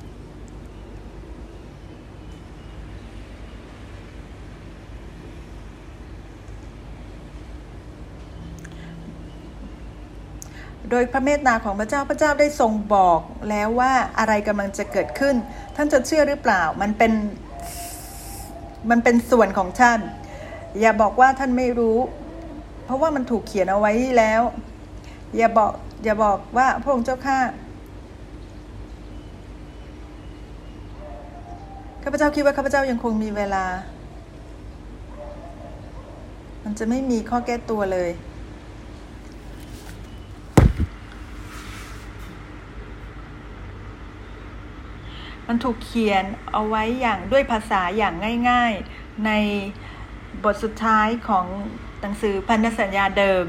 Speaker 1: โดยพระเมตตาของพระเจ้าได้ทรงบอกแล้วว่าอะไรกำลังจะเกิดขึ้นท่านจะเชื่อหรือเปล่ามันเป็นส่วนของท่านอย่าบอกว่าท่านไม่รู้เพราะว่ามันถูกเขียนเอาไว้แล้วอย่าบอกว่าพระองค์เจ้าข้าข้าพเจ้าคิดว่าข้าพเจ้ายังคงมีเวลามันจะไม่มีข้อแก้ตัวเลยมันถูกเขียนเอาไว้อย่างด้วยภาษาอย่างง่ายๆในบทสุดท้ายของหนังสือพันธสัญญาเดิม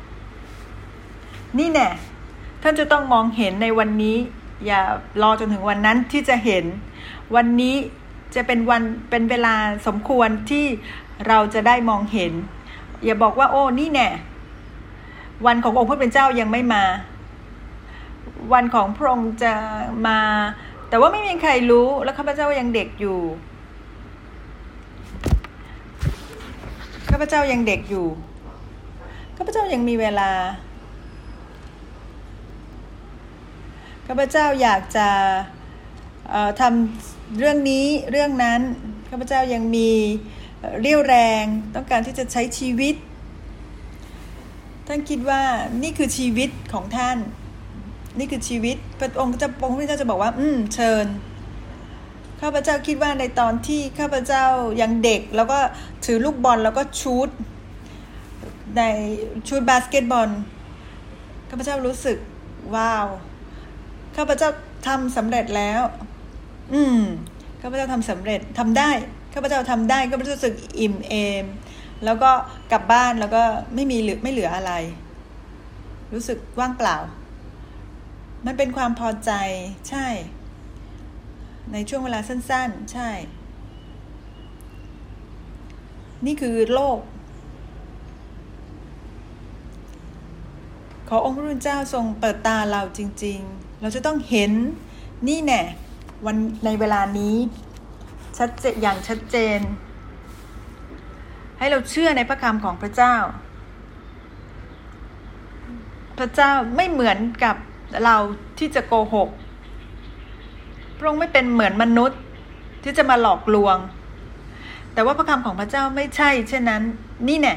Speaker 1: นี่แน่ท่านจะต้องมองเห็นในวันนี้อย่ารอจนถึงวันนั้นที่จะเห็นวันนี้จะเป็นเวลาสมควรที่เราจะได้มองเห็นอย่าบอกว่าโอ้นี่แน่วันขององค์พระผู้เป็นเจ้ายังไม่มาวันของพระองค์จะมาแต่ว่าไม่มีใครรู้และข้าพเจ้ายังเด็กอยู่ข้าพเจ้ายังเด็กอยู่ข้าพเจ้ายังมีเวลาข้าพเจ้าอยากจะทำเรื่องนี้เรื่องนั้นข้าพเจ้ายังมีเรี่ยวแรงต้องการที่จะใช้ชีวิตท่านคิดว่านี่คือชีวิตของท่านนี่คือชีวิตพระองค์เจ้าจะบอกว่าเชิญข้าพเจ้าคิดว่าในตอนที่ข้าพเจ้ายังเด็กแล้วก็ถือลูกบอลแล้วก็ชูตในชูตบาสเกตบอลข้าพเจ้ารู้สึกว้าวข้าพเจ้าทำสำเร็จแล้วข้าพเจ้าทำสำเร็จทำได้ข้าพเจ้าทำได้ข้าพเจ้ารู้สึกอิ่มเอมแล้วก็กลับบ้านแล้วก็ไม่เหลืออะไรรู้สึกว่างเปล่ามันเป็นความพอใจใช่ในช่วงเวลาสั้นๆใช่นี่คือโลกขอองค์พระผู้เป็นเจ้าทรงเปิดตาเราจริงๆเราจะต้องเห็นนี่แน่วันในเวลานี้ชัดเจนอย่างชัดเจนให้เราเชื่อในพระคำของพระเจ้าพระเจ้าไม่เหมือนกับเราที่จะโกหกพระองค์ไม่เป็นเหมือนมนุษย์ที่จะมาหลอกลวงแต่ว่าพระคำของพระเจ้าไม่ใช่เช่นนั้นนี่แน่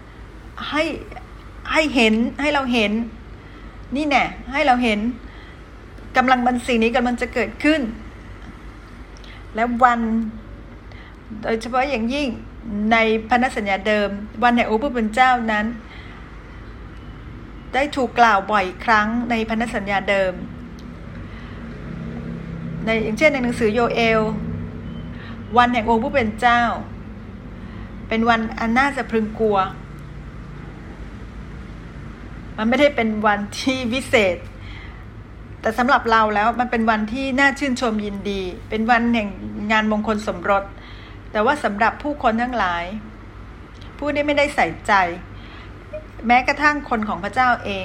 Speaker 1: ให้เห็นให้เราเห็นนี่แน่ให้เราเห็นสิ่งนี้กำลังจะเกิดขึ้นและวันโดยเฉพาะอย่างยิ่งในพันธสัญญาเดิมวันแห่งองค์พระผู้เป็นเจ้านั้นได้ถูกกล่าวบ่อยครั้งในพันธสัญญาเดิมอย่างเช่นในหนังสือโยเอลวันแห่งองค์ผู้เป็นเจ้าเป็นวันอันน่าสะพรึงกลัวมันไม่ได้เป็นวันที่วิเศษแต่สำหรับเราแล้วมันเป็นวันที่น่าชื่นชมยินดีเป็นวันแห่งงานมงคลสมรสแต่ว่าสำหรับผู้คนทั้งหลายผู้ที่ไม่ได้ใส่ใจแม้กระทั่งคนของพระเจ้าเอง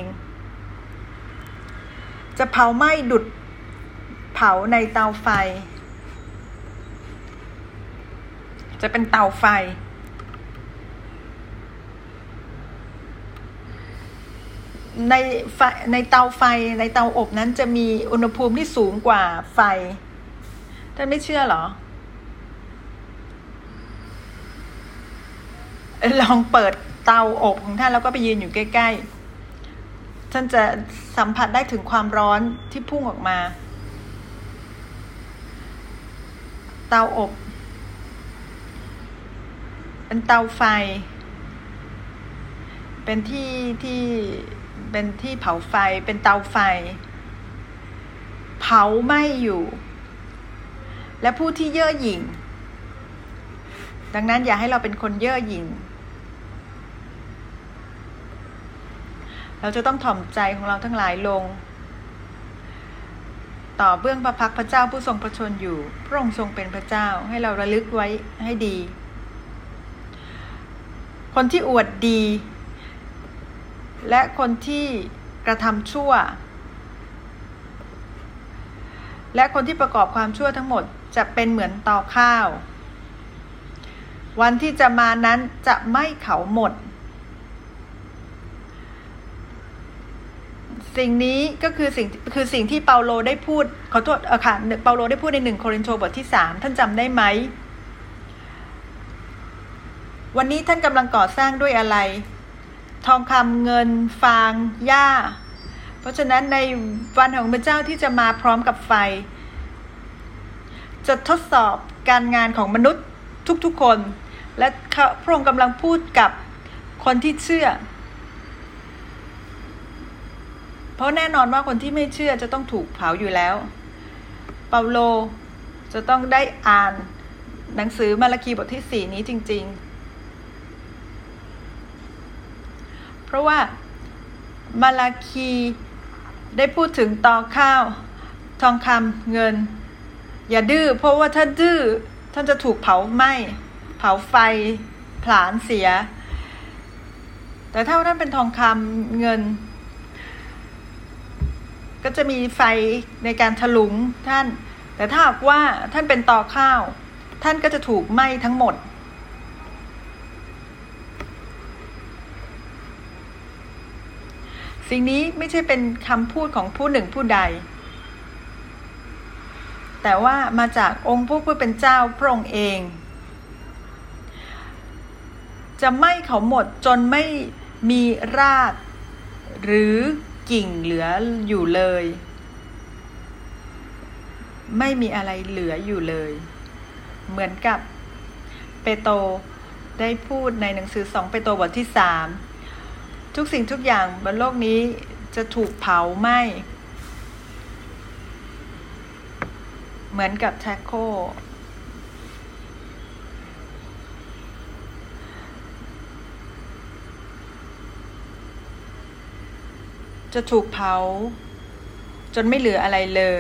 Speaker 1: จะเผาไหม้ดุจเผาในเตาไฟจะเป็นเตาไฟในเตาไฟในเตาอบนั้นจะมีอุณหภูมิที่สูงกว่าไฟท่านไม่เชื่อเหรอลองเปิดเตาอบของท่านแล้วก็ไปยืนอยู่ใกล้ๆท่านจะสัมผัสได้ถึงความร้อนที่พุ่งออกมาเตาอบเป็นเตาไฟเป็นที่เผาไฟเป็นเตาไฟเผาไหม้อยู่และผู้ที่เย่อหยิ่งดังนั้นอย่าให้เราเป็นคนเย่อหยิ่งเราจะต้องถ่อมใจของเราทั้งหลายลงต่อเบื้องพระพักพระเจ้าผู้ทรงพระชนอยู่พระองค์ทรงเป็นพระเจ้าให้เราระลึกไว้ให้ดีคนที่อวดดีและคนที่กระทำชั่วและคนที่ประกอบความชั่วทั้งหมดจะเป็นเหมือนตอข้าววันที่จะมานั้นจะไม่เขาหมดสิ่งนี้ก็คือสิ่งที่เปาโลได้พูดขอโทษค่ะเปาโลได้พูดใน1 โครินธ์บทที่ 3ท่านจำได้ไหมวันนี้ท่านกำลังก่อสร้างด้วยอะไรทองคำเงินฟางหญ้าเพราะฉะนั้นในวันของพระเจ้าที่จะมาพร้อมกับไฟจะทดสอบการงานของมนุษย์ทุกๆคนและพระองค์กำลังพูดกับคนที่เชื่อเพราะแน่นอนว่าคนที่ไม่เชื่อจะต้องถูกเผาอยู่แล้วเปาโลจะต้องได้อ่านหนังสือมาระคีบทที่4นี้จริงๆเพราะว่ามาระคีได้พูดถึงตอข้าวทองคำเงินอย่าดื้อเพราะว่าถ้าดื้อท่านจะถูกเผาไหม้เผาไฟผลาญเสียแต่ถ้าท่านเป็นทองคำเงินก็จะมีไฟในการถลุงท่านแต่ถ้าหากว่าท่านเป็นตอข้าวท่านก็จะถูกไหม้ทั้งหมดสิ่งนี้ไม่ใช่เป็นคำพูดของผู้หนึ่งผู้ใดแต่ว่ามาจากองค์ผู้เป็นเจ้าพระองค์เองจะไหม้เขาหมดจนไม่มีรากหรือกิ่งเหลืออยู่เลยไม่มีอะไรเหลืออยู่เลยเหมือนกับเปโตรได้พูดในหนังสือ2 เปโตรบทที่ 3ทุกสิ่งทุกอย่างบนโลกนี้จะถูกเผาไหม้เหมือนกับแทคโคจะถูกเผาจนไม่เหลืออะไรเลย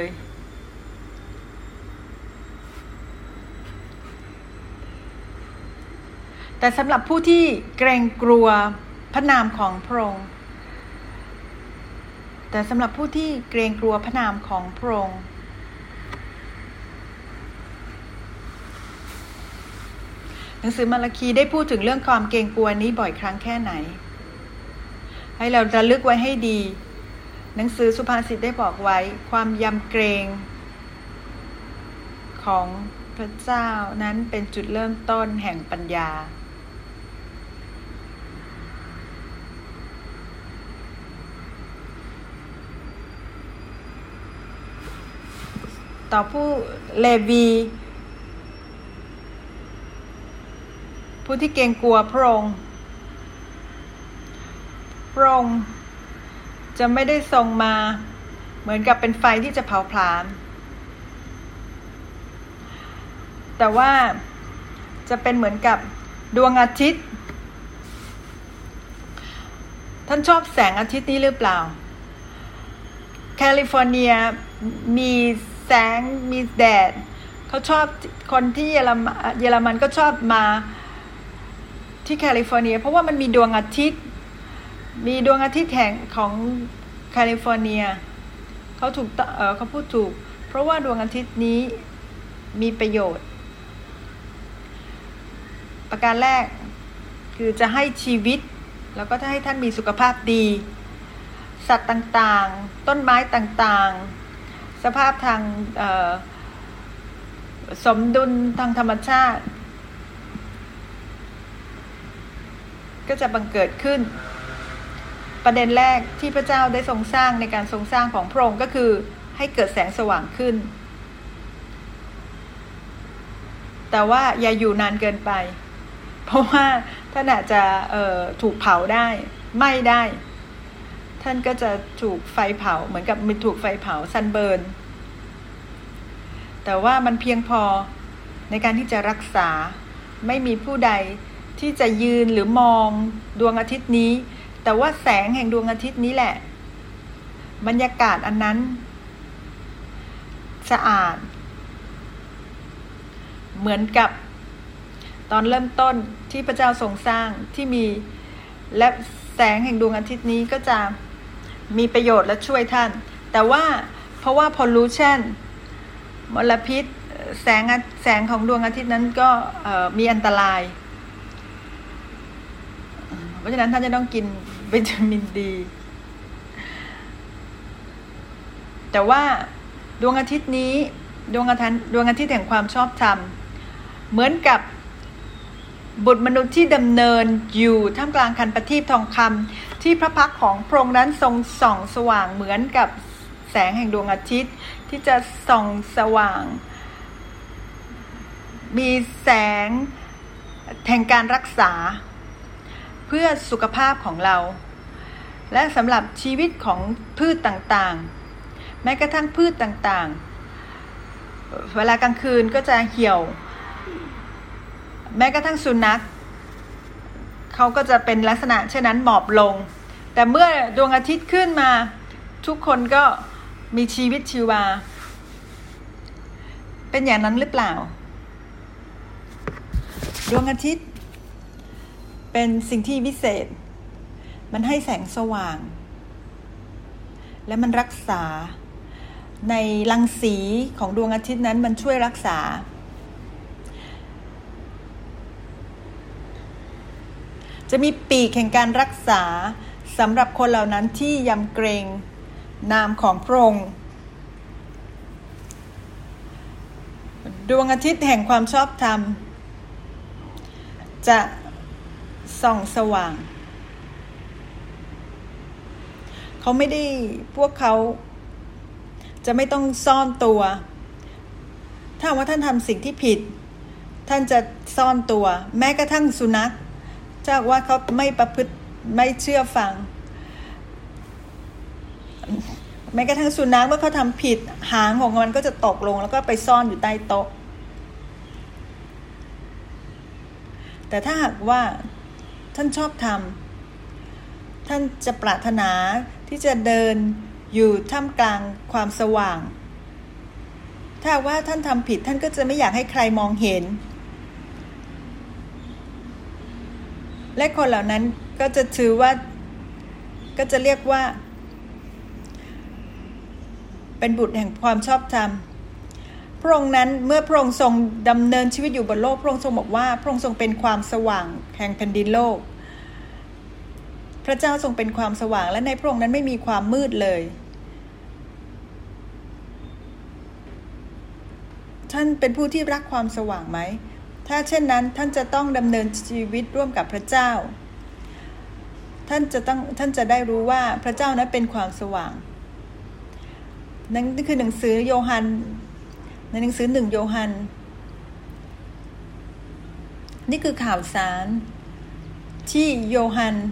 Speaker 1: แต่สำหรับผู้ที่เกรงกลัวพระนามของพระองค์หนังสือมาระคีได้พูดถึงเรื่องความเกรงกลัวนี้บ่อยครั้งแค่ไหนให้เราระลึกไว้ให้ดีหนังสือสุภาษิตได้บอกไว้ความยำเกรงของพระเจ้านั้นเป็นจุดเริ่มต้นแห่งปัญญาต่อผู้เลวีผู้ที่เกรงกลัวพระองค์จะไม่ได้ทรงมาเหมือนกับเป็นไฟที่จะเผาผลาญแต่ว่าจะเป็นเหมือนกับดวงอาทิตย์ท่านชอบแสงอาทิตย์นี้หรือเปล่าแคลิฟอร์เนียมีแสงมีแดดเขาชอบคนที่เยอรมันก็ชอบมาที่แคลิฟอร์เนียเพราะว่ามันมีดวงอาทิตย์แห่งของแคลิฟอร์เนียเขาพูดถูกเพราะว่าดวงอาทิตย์นี้มีประโยชน์ประการแรกคือจะให้ชีวิตแล้วก็จะให้ท่านมีสุขภาพดีสัตว์ต่างๆต้นไม้ต่างๆสภาพทางสมดุลทางธรรมชาติก็จะบังเกิดขึ้นประเด็นแรกที่พระเจ้าได้ทรงสร้างในการทรงสร้างของพระองค์ก็คือให้เกิดแสงสว่างขึ้นแต่ว่าอย่าอยู่นานเกินไปเพราะว่าท่านอาจจะถูกเผาได้ไหม้ได้ท่านก็จะถูกไฟเผาเหมือนกับถูกไฟเผาซันเบิร์นแต่ว่ามันเพียงพอในการที่จะรักษาไม่มีผู้ใดที่จะยืนหรือมองดวงอาทิตย์นี้แต่ว่าแสงแห่งดวงอาทิตย์นี้แหละบรรยากาศอันนั้นสะอาดเหมือนกับตอนเริ่มต้นที่พระเจ้าทรงสร้างที่มีและแสงแห่งดวงอาทิตย์นี้ก็จะมีประโยชน์และช่วยท่านแต่ว่าเพราะว่า pollution มลพิษแสงของดวงอาทิตย์นั้นก็มีอันตรายเพราะฉะนั้นท่านจะต้องกินวิตามินดีแต่ว่าดวงอาทิตย์นี้ดวงอาทิตย์แห่งความชอบธรรมเหมือนกับบุตรมนุษย์ที่ดำเนินอยู่ท่ามกลางคันประทีปทองคำที่พระพักตร์ของพระองค์นั้นทรงส่องสว่างเหมือนกับแสงแห่งดวงอาทิตย์ที่จะส่องสว่างมีแสงแห่งการรักษาเพื่อสุขภาพของเราและสำหรับชีวิตของพืชต่างๆแม้กระทั่งพืชต่างๆเวลากลางคืนก็จะเหี่ยวแม้กระทั่งสุนัขเขาก็จะเป็นลักษณะเช่นนั้นหมอบลงแต่เมื่อดวงอาทิตย์ขึ้นมาทุกคนก็มีชีวิตชีวาเป็นอย่างนั้นหรือเปล่าดวงอาทิตย์เป็นสิ่งที่วิเศษมันให้แสงสว่างและมันรักษาในรังสีของดวงอาทิตย์นั้นมันช่วยรักษาจะมีปีกแห่งการรักษาสำหรับคนเหล่านั้นที่ยำเกรงนามของพระองค์ดวงอาทิตย์แห่งความชอบธรรมจะส่องสว่างพวกเขาจะไม่ต้องซ่อนตัวถ้าว่าท่านทำสิ่งที่ผิดท่านจะซ่อนตัวแม้กระทั่งสุนัขถ้าว่าเขาไม่ประพฤติไม่เชื่อฟังแม้กระทั่งสุนัขเมื่อเขาทำผิดหางของมันก็จะตกลงแล้วก็ไปซ่อนอยู่ใต้โต๊ะแต่ถ้าหากว่าท่านชอบทำท่านจะปรารถนาที่จะเดินอยู่ท่ามกลางความสว่างถ้าว่าท่านทำผิดท่านก็จะไม่อยากให้ใครมองเห็นและคนเหล่านั้นก็จะถือว่าก็จะเรียกว่าเป็นบุตรแห่งความชอบธรรมพระองค์นั้นเมื่อพระองค์ทรงดำเนินชีวิตอยู่บนโลกพระองค์ทรงบอกว่าพระองค์ทรงเป็นความสว่างแห่งแผ่นดินโลกพระเจ้าทรงเป็นความสว่างและในพระองค์นั้นไม่มีความมืดเลยท่านเป็นผู้ที่รักความสว่างไหมถ้าเช่นนั้นท่านจะต้องดำเนินชีวิตร่วมกับพระเจ้าท่านจะได้รู้ว่าพระเจ้านั้นเป็นความสว่างนั่นคือหนังสือโยฮันในหนังสือ1โยฮันนี่คือข่าวสารที่โยฮัน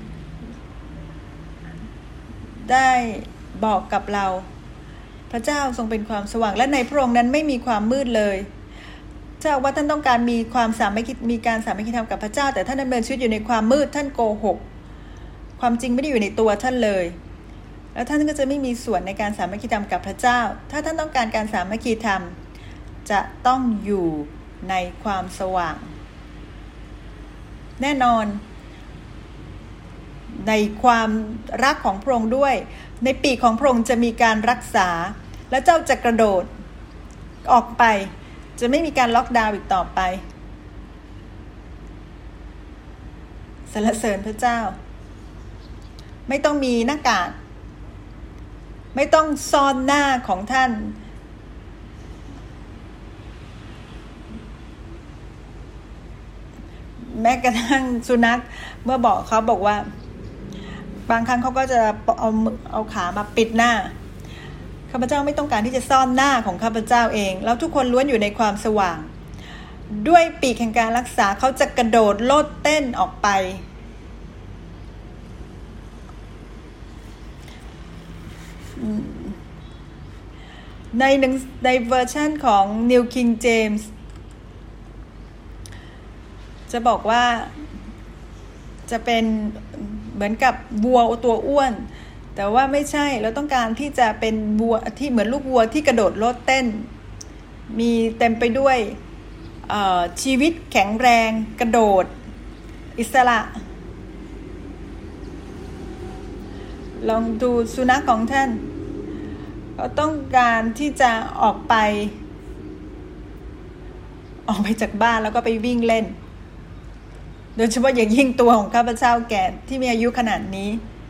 Speaker 1: ได้บอกกับเราพระเจ้าทรงเป็นความสว่างและในพระองค์นั้นไม่มีความมืดเลยถ้าว่าท่านต้องการมีความสามัคคีมีการสามัคคีธรรมกับพระเจ้าแต่ท่านดำเนินชีวิตอยู่ในความมืดท่านโกหกความจริงไม่ได้อยู่ในตัวท่านเลยแล้วท่านก็จะไม่มีส่วนในการสามัคคีธรรมกับพระเจ้าถ้าท่านต้องการการสามัคคีธรรมจะต้องอยู่ในความสว่างแน่นอนในความรักของพระองค์ด้วยในปีกของพระองค์จะมีการรักษาและเจ้าจะกระโดดออกไปจะไม่มีการล็อกดาวน์อีกต่อไปสรรเสริญพระเจ้าไม่ต้องมีหน้ากากไม่ต้องซ่อนหน้าของท่านแม้กระทั่งสุนัขเมื่อบอกเขาบอกว่าบางครั้งเขาก็จะเอาขามาปิดหน้าข้าพเจ้าไม่ต้องการที่จะซ่อนหน้าของข้าพเจ้าเองแล้วทุกคนล้วนอยู่ในความสว่างด้วยปีกแห่งการรักษาเขาจะกระโดดโลดเต้นออกไปในเวอร์ชันของ New King James จะบอกว่าจะเป็นเหมือนกับวัวตัวอ้วนแต่ว่าไม่ใช่เราต้องการที่จะเป็นวัวที่เหมือนลูกวัวที่กระโดดโลดเต้นมีเต็มไปด้วยชีวิตแข็งแรงกระโดดอิสระลองดูสุนัขของท่านเขาต้องการที่จะออกไปจากบ้านแล้วก็ไปวิ่งเล่นโดยเฉพาะอย่างยิ่งตัวของข้าพเจ้าแก่ที่มีอายุขนาดนี้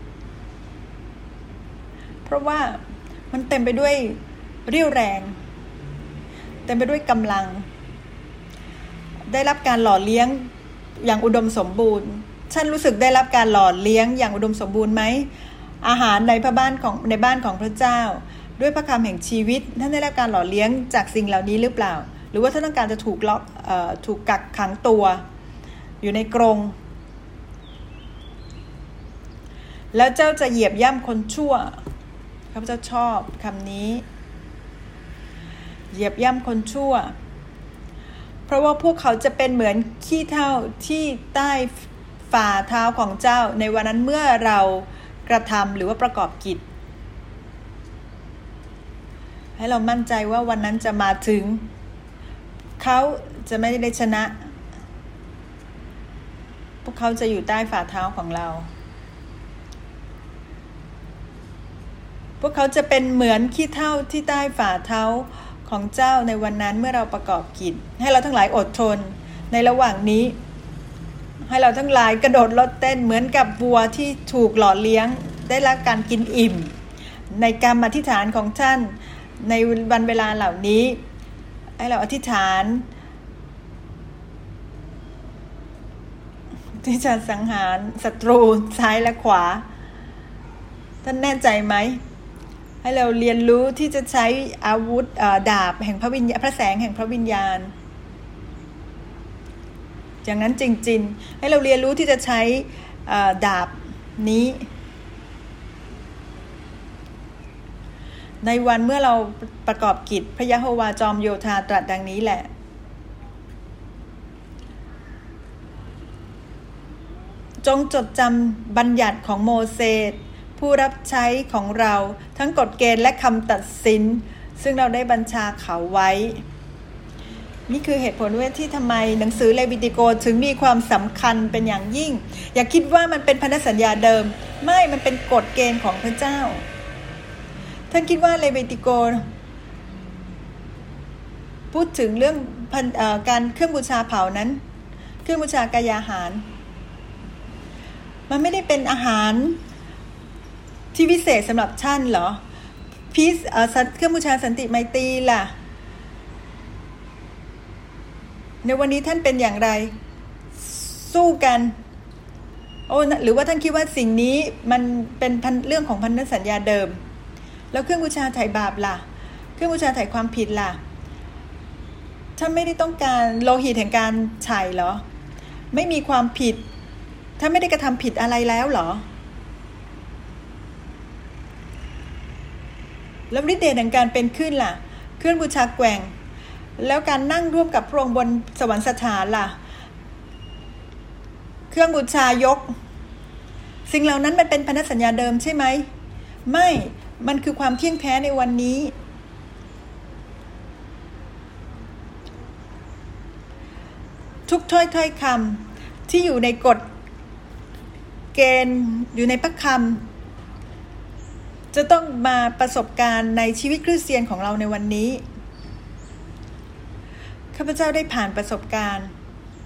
Speaker 1: เพราะว่ามันเต็มไปด้วยเรี่ยวแรงเต็มไปด้วยกำลังได้รับการหล่อเลี้ยงอย่างอุดมสมบูรณ์ท่านรู้สึกได้รับการหล่อเลี้ยงอย่างอุดมสมบูรณ์ไหมอาหารในบ้านของพระเจ้าด้วยพระคำแห่งชีวิตท่านได้รับการหล่อเลี้ยงจากสิ่งเหล่านี้หรือเปล่าหรือว่าท่านต้องการจะถูกกักขังตัวอยู่ในกรงแล้วเจ้าจะเหยียบย่ำคนชั่วข้าพเจ้าชอบคำนี้เหยียบย่ำคนชั่วเพราะว่าพวกเขาจะเป็นเหมือนขี้เถ้าที่ใต้ฝ่าเท้าของเจ้าในวันนั้นเมื่อเรากระทำหรือว่าประกอบกิจให้เรามั่นใจว่าวันนั้นจะมาถึงเขาจะไม่ได้ชนะพวกเขาจะอยู่ใต้ฝ่าเท้าของเราพวกเขาจะเป็นเหมือนขี้เถ้าที่ใต้ฝ่าเท้าของเจ้าในวันนั้นเมื่อเราประกอบกิจให้เราทั้งหลายอดทนในระหว่างนี้ให้เราทั้งหลายกระโดดโลดเต้นเหมือนกับวัวที่ถูกหล่อเลี้ยงได้รับการกินอิ่มในกรรมอธิษฐานของท่านในวันเวลาเหล่านี้ให้เราอธิษฐานที่จะสังหารศัตรูซ้ายและขวาท่านแน่ใจไหมให้เราเรียนรู้ที่จะใช้อาวุธดาบแห่งพระวิญญาณพระแสงแห่งพระวิญญาณอย่างนั้นจริงๆให้เราเรียนรู้ที่จะใช้ดาบนี้ในวันเมื่อเราประกอบกิจพระยะโฮวาจอมโยธาตรัสดังนี้แหละจงจดจำบัญญัติของโมเสสผู้รับใช้ของเราทั้งกฎเกณฑ์และคำตัดสินซึ่งเราได้บัญชาเขาไว้นี่คือเหตุผลว่าที่ทำไมหนังสือเลวิติโกถึงมีความสำคัญเป็นอย่างยิ่งอย่าคิดว่ามันเป็นพันธสัญญาเดิมไม่มันเป็นกฎเกณฑ์ของพระเจ้าท่านคิดว่าเลวิติโกพูดถึงเรื่องการเครื่องบูชาเผานั้นเครื่องบูชากายอาหารมันไม่ได้เป็นอาหารที่วิเศษสำหรับท่านเหรอเครื่องบูชาสันติไมตรีล่ะในวันนี้ท่านเป็นอย่างไรสู้กันหรือว่าท่านคิดว่าสิ่งนี้มันเป็นเรื่องของพันธสัญญาเดิมแล้วเครื่องบูชาไถ่บาปล่ะเครื่องบูชาไถ่ความผิดล่ะท่านไม่ได้ต้องการโลหิตแห่งการไถ่เหรอไม่มีความผิดท่านไม่ได้กระทำผิดอะไรแล้วเหรอแล้วฤทธิ์เดชแห่งการเป็นขึ้นล่ะเครื่องบูชาแกว่งแล้วการนั่งร่วมกับพระองค์บนสวรรคสถานล่ะเครื่องบูชายกสิ่งเหล่านั้นมันเป็นพันธสัญญาเดิมใช่ไหมไม่มันคือความเที่ยงแท้ในวันนี้ทุกถ้อยคำที่อยู่ในกฎเกณฑ์อยู่ในพระคำจะต้องมาประสบการณ์ในชีวิตคริสเตียนของเราในวันนี้ข้าพเจ้าได้ผ่านประสบการณ์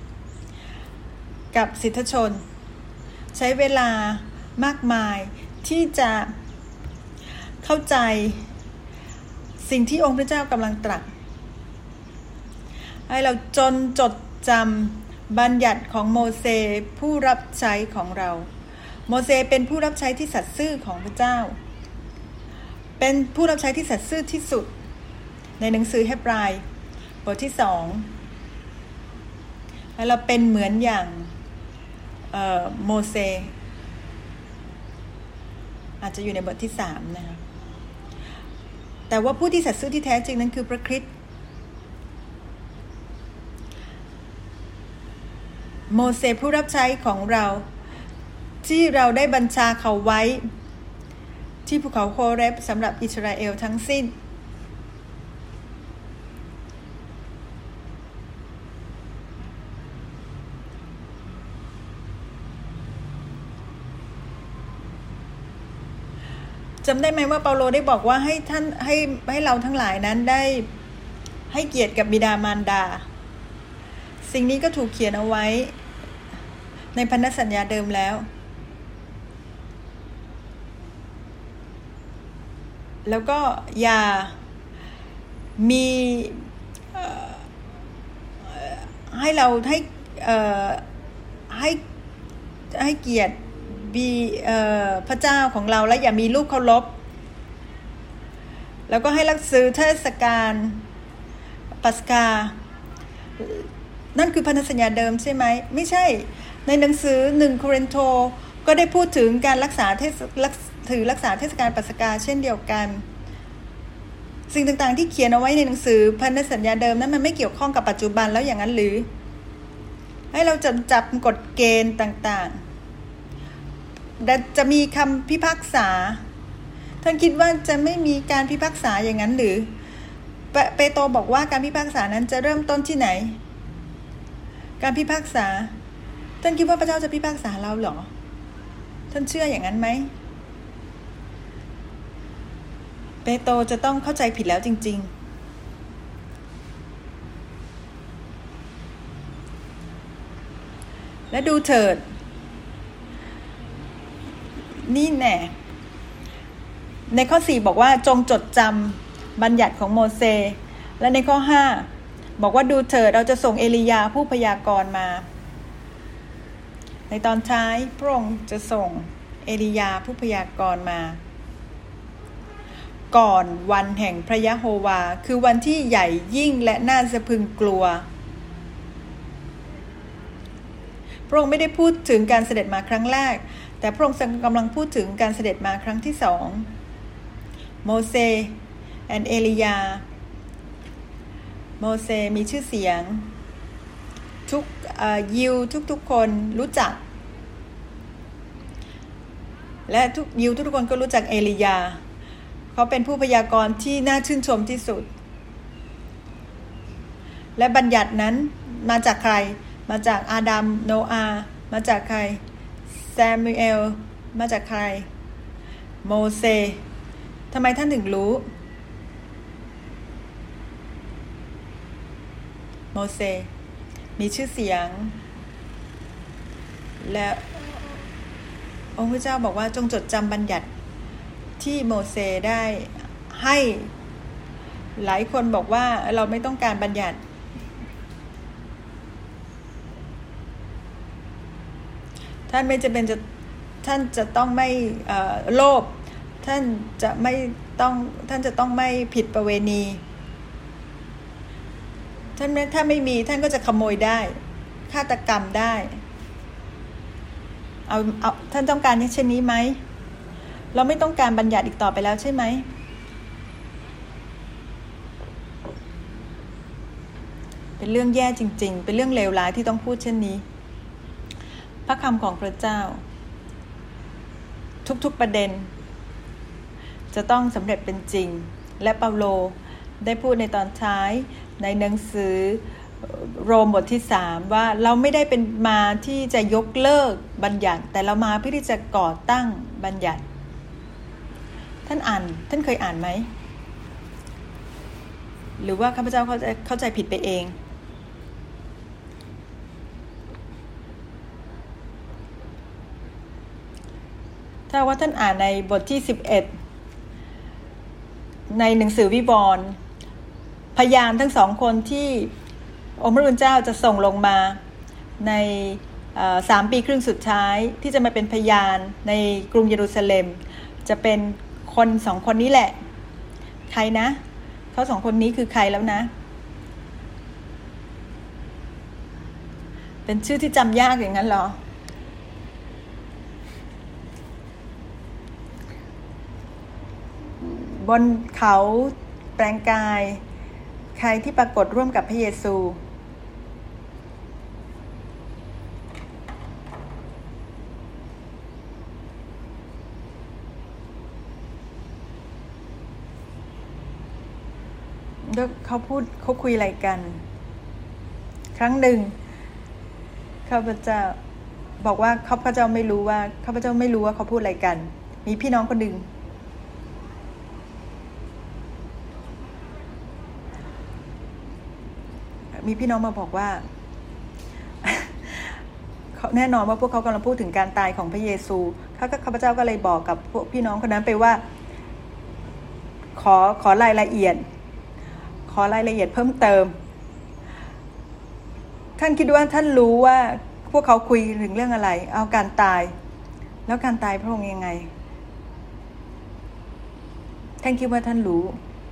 Speaker 1: กับศิษยชนใช้เวลามากมายที่จะเข้าใจสิ่งที่องค์พระเจ้ากำลังตรัสให้เราจดจำบัญญัติของโมเสสผู้รับใช้ของเราโมเสสเป็นผู้รับใช้ที่สัตย์ซื่อของพระเจ้าเป็นผู้รับใช้ที่สัตย์ซื่อที่สุดในหนังสือเฮบรายบทที่2และเราเป็นเหมือนอย่างโมเสสอาจจะอยู่ในบทที่3นะคะแต่ว่าผู้ที่สัตย์ซื่อที่แท้จริงนั้นคือพระคริสต์โมเสสผู้รับใช้ของเราที่เราได้บัญชาเขาไว้ที่ภูเขาโคเรบสำหรับอิสราเอลทั้งสิ้นจำได้ไหมว่าเปาโลได้บอกว่าให้เราทั้งหลายนั้นได้ให้เกียรติกับบิดามารดาสิ่งนี้ก็ถูกเขียนเอาไว้ในพันธสัญญาเดิมแล้วแล้วก็อย่ามีให้เราให้เกียรติพระเจ้าของเราและอย่ามีรูปเคารพแล้วก็ให้รักษาเทศกาลปัสกานั่นคือพันธสัญญาเดิมใช่ไหมไม่ใช่ในหนังสือ1โครินโตก็ได้พูดถึงการรักษาเทศกาลปัสกาเช่นเดียวกันสิ่งต่างๆที่เขียนเอาไว้ในหนังสือพันธสัญญาเดิมนั้นมันไม่เกี่ยวข้องกับปัจจุบันแล้วอย่างนั้นหรือให้เราจับกฎเกณฑ์ต่างๆจะมีคำพิพากษาท่านคิดว่าจะไม่มีการพิพากษาอย่างนั้นหรือเปโตรบอกว่าการพิพากษานั้นจะเริ่มต้นที่ไหนการพิพากษาท่านคิดว่าพระเจ้าจะพิพากษาเราเหรอท่านเชื่ออย่างนั้นไหมเปโตรจะต้องเข้าใจผิดแล้วจริงๆและดูเถิดนี่แน่ในข้อ4บอกว่าจงจดจำบัญญัติของโมเสสและในข้อ5บอกว่าดูเถิดเราจะส่งเอลียาผู้พยากรณ์มาในตอนท้ายพระองค์จะส่งเอลียาผู้พยากรณ์มาก่อนวันแห่งพระยะโฮวาคือวันที่ใหญ่ยิ่งและน่าสะพรึงกลัวพระองค์ไม่ได้พูดถึงการเสด็จมาครั้งแรกแต่พระองค์กำลังพูดถึงการเสด็จมาครั้งที่2โมเสสและเอลียาโมเสสมีชื่อเสียงทุกยิวทุกคนรู้จักและยิวทุกคนก็รู้จักเอลียาเขาเป็นผู้พยากรณ์ที่น่าชื่นชมที่สุดและบัญญัตินั้นมาจากใครมาจากอาดัมโนอาห์มาจากใครแซมูเอลมาจากใครโมเสสทำไมท่านถึงรู้โมเสสมีชื่อเสียงและองค์พระเจ้าบอกว่าจงจดจำบัญญัติที่โมเสสได้ให้หลายคนบอกว่าเราไม่ต้องการบัญญัติท่านไม่จำเป็นท่านจะต้องไม่โลภท่านจะต้องไม่ผิดประเวณีถ้าไม่มีท่านก็จะขโมยได้ฆาตกรรมได้เอาท่านต้องการเช่นนี้ไหมเราไม่ต้องการบัญญัติอีกต่อไปแล้วใช่ไหมเป็นเรื่องแย่จริงๆเป็นเรื่องเลวร้ายที่ต้องพูดเช่นนี้พระคำของพระเจ้าทุกๆประเด็นจะต้องสำเร็จเป็นจริงและเปาโลได้พูดในตอนท้ายในหนังสือโรมบทที่3ว่าเราไม่ได้เป็นมาที่จะยกเลิกบัญญัติแต่เรามาเพื่อที่จะก่อตั้งบัญญัติท่านเคยอ่านไหมหรือว่าข้าพเจ้าเข้าใจผิดไปเองถ้าว่าท่านอ่านในบทที่11ในหนังสือวิวรณ์พยานทั้ง2คนที่องค์พระผู้เป็นเจ้าจะส่งลงมาใน3 ปีครึ่งสุดท้ายที่จะมาเป็นพยานในกรุงเยรูซาเล็มจะเป็นคน2 คนนี้แหละใครนะเขา2 คนนี้คือใครแล้วนะเป็นชื่อที่จำยากอย่างนั้นเหรอบนเขาแปลงกายใครที่ปรากฏร่วมกับพระเยซูแล้วเขาคุยอะไรกันครั้งหนึ่งข้าพเจ้าบอกว่าข้าพเจ้าไม่รู้ว่าเขาพูดอะไรกันมีพี่น้องคนหนึ่งมีพี่น้องมาบอกว่า แน่นอนว่าพวกเขากำลังพูดถึงการตายของพระเยซูข้าพเจ้าก็เลยบอกกับพวกพี่น้องคนนั้นไปว่าขอรายละเอียดเพิ่มเติมท่านคิดว่าท่านรู้ว่าพวกเขาคุยถึงเรื่องอะไรเอาการตายแล้วการตายพระองค์ยังไงท่านคิดว่าท่านรู้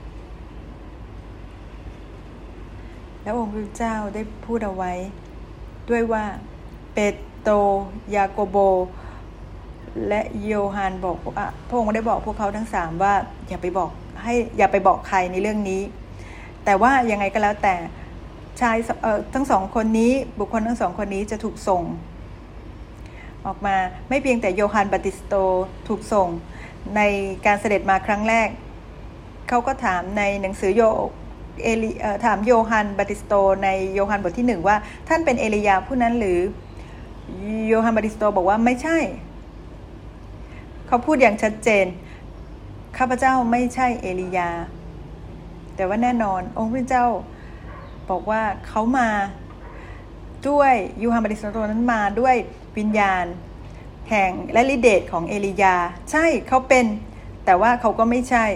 Speaker 1: แล้วองค์พระเจ้าได้พูดเอาไว้ด้วยว่าเปโตรยาโกโบและโยฮันบอกว่าพระองค์ได้บอกพวกเขาทั้ง3ว่าอย่าไปบอกใครในเรื่องนี้แต่ว่ายังไงก็แล้วแต่ชายทั้ง2 คนนี้บุคคลทั้ง2 คนนี้จะถูกส่งออกมาไม่เพียงแต่โยฮันบัพติสโตถูกส่งในการเสด็จมาครั้งแรกเขาก็ถามในหนังสือถามโยฮันบัพติสโตในโยฮันบทที่1ว่าท่านเป็นเอลียาผู้นั้นหรือโยฮันบัพติสโตบอกว่าไม่ใช่เขาพูดอย่างชัดเจนข้าพเจ้าไม่ใช่เอลียาแต่ว่าแน่นอนองค์พระเจ้าบอกว่าเขามาด้วยโยฮันบัพติสโตนั้นมาด้วยวิญญาณแห่งและฤทธิเดชของเอลียาใช่เขาเป็นแต่ว่าเขาก็ไม่ใช่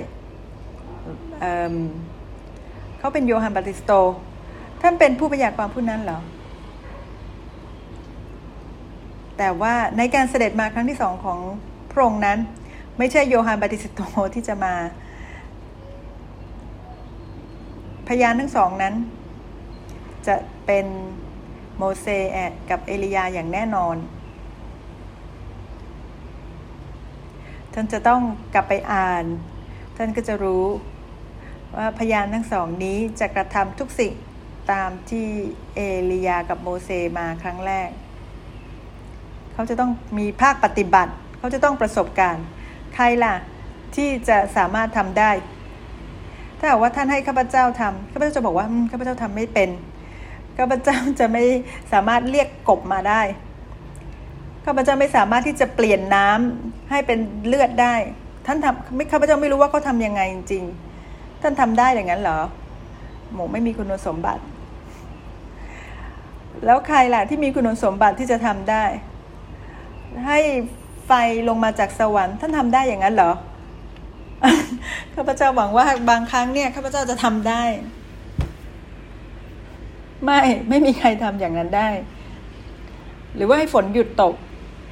Speaker 1: เขาเป็นโยฮันบัพติสโตท่านเป็นผู้พยากรณ์ผู้นั้นเหรอแต่ว่าในการเสด็จมาครั้งที่2ของพระองค์นั้นไม่ใช่โยฮันบัพติสโตที่จะมาพยานทั้ง2นั้นจะเป็นโมเสสกับเอลียาอย่างแน่นอนท่านจะต้องกลับไปอ่านท่านก็จะรู้ว่าพยานทั้ง2นี้จะกระทำทุกสิ่งตามที่เอลียากับโมเสสมาครั้งแรกเขาจะต้องมีภาคปฏิบัติเขาจะต้องประสบการณ์ใครล่ะที่จะสามารถทำได้ถ้าหากว่าท่านให้ข้าพเจ้าทำข้าพเจ้าจะบอกว่าข้าพเจ้าทำไม่เป็นข้าพเจ้าจะไม่สามารถเรียกกบมาได้ข้าพเจ้าไม่สามารถที่จะเปลี่ยนน้ำให้เป็นเลือดได้ท่านทำข้าพเจ้าไม่รู้ว่าเขาทำยังไงจริงๆท่านทำได้อย่างนั้นเหรอหมูไม่มีคุณสมบัติแล้วใครล่ะที่มีคุณสมบัติที่จะทำได้ให้ไฟลงมาจากสวรรค์ท่านทำได้อย่างนั้นเหรอ ข้าพเจ้าหวังว่าบางครั้งเนี่ยข้าพเจ้าจะทำได้ไม่มีใครทำอย่างนั้นได้หรือว่าให้ฝนหยุดตก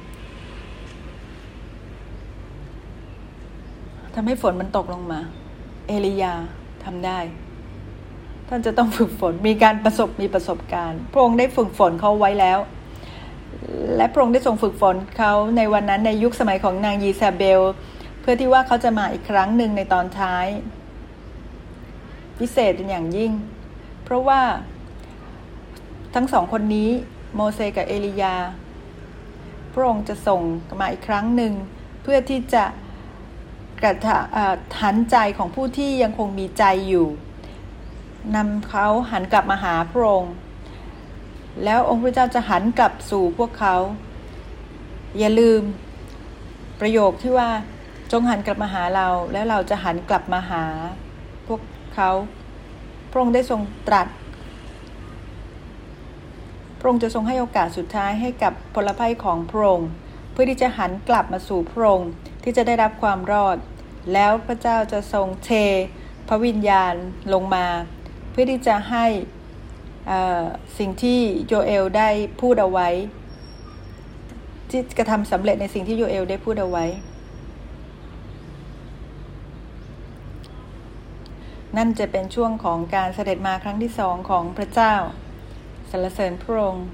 Speaker 1: ทำให้ฝนมันตกลงมาเอลียาทำได้ท่านจะต้องฝึกฝนมีประสบการณ์พระองค์ได้ฝึกฝนเขาไว้แล้วและพระองค์ได้ทรงฝึกฝนเขาในวันนั้นในยุคสมัยของนางยีซาเบลเพื่อที่ว่าเขาจะมาอีกครั้งหนึ่งในตอนท้ายพิเศษเป็นอย่างยิ่งเพราะว่าทั้ง2 คนนี้โมเสสกับเอลียาพระองค์จะส่งมาอีกครั้งหนึ่งเพื่อที่จะหันใจของผู้ที่ยังคงมีใจอยู่นำเขาหันกลับมาหาพระองค์แล้วองค์พระเจ้าจะหันกลับสู่พวกเขาอย่าลืมประโยคที่ว่าจงหันกลับมาหาเราแล้วเราจะหันกลับมาหาพวกเขาพระองค์ได้ทรงตรัสพระองค์จะทรงให้โอกาสสุดท้ายให้กับพลภัยของพระองค์เพื่อที่จะหันกลับมาสู่พระองค์ที่จะได้รับความรอดแล้วพระเจ้าจะทรงเทพระวิญญาณลงมาเพื่อที่จะให้สิ่งที่โยเอลได้พูดเอาไว้ที่กระทำสำเร็จในสิ่งที่โยเอลได้พูดเอาไว้นั่นจะเป็นช่วงของการเสด็จมาครั้งที่สองของพระเจ้าสรรเสริญพระองค์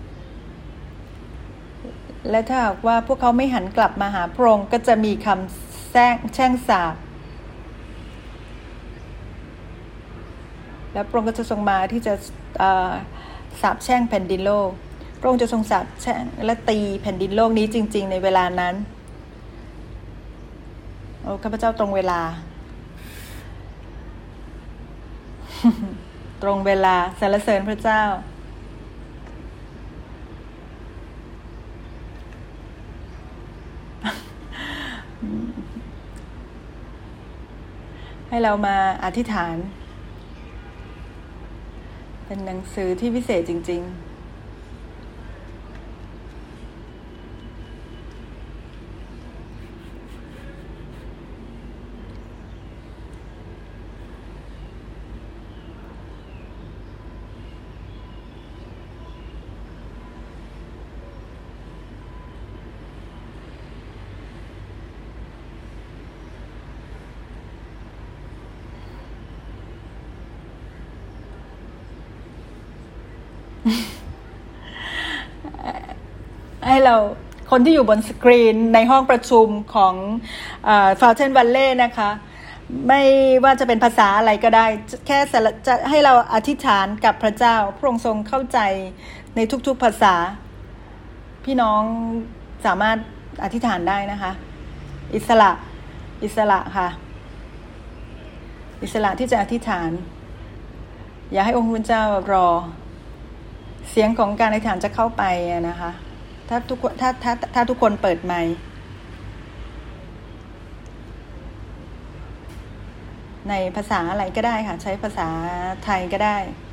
Speaker 1: และถ้าหากว่าพวกเขาไม่หันกลับมาหาพระองค์ก็จะมีคำแช่งสาปและพระองค์ก็จะทรงมาที่จะสาปแช่งแผ่นดินโลกพระองค์จะทรงสาปแช่งและตีแผ่นดินโลกนี้จริงๆในเวลานั้นโอ้ข้าพเจ้าตรงเวลา ตรงเวลาสรรเสริญพระเจ้าให้เรามาอธิษฐานเป็นหนังสือที่พิเศษจริงๆให้เราคนที่อยู่บนสกรีนในห้องประชุมของFountain Valley นะคะไม่ว่าจะเป็นภาษาอะไรก็ได้แค่จะให้เราอธิษฐานกับพระเจ้าพระองค์ทรงเข้าใจในทุกๆภาษาพี่น้องสามารถอธิษฐานได้นะคะอิสระค่ะอิสระที่จะอธิษฐานอย่าให้องค์พระเจ้ารอเสียงของการอธิษฐานจะเข้าไปนะคะถ้าทุกคนเปิดไมค์ในภาษาอะไรก็ได้ค่ะใช้ภาษาไทยก็ได้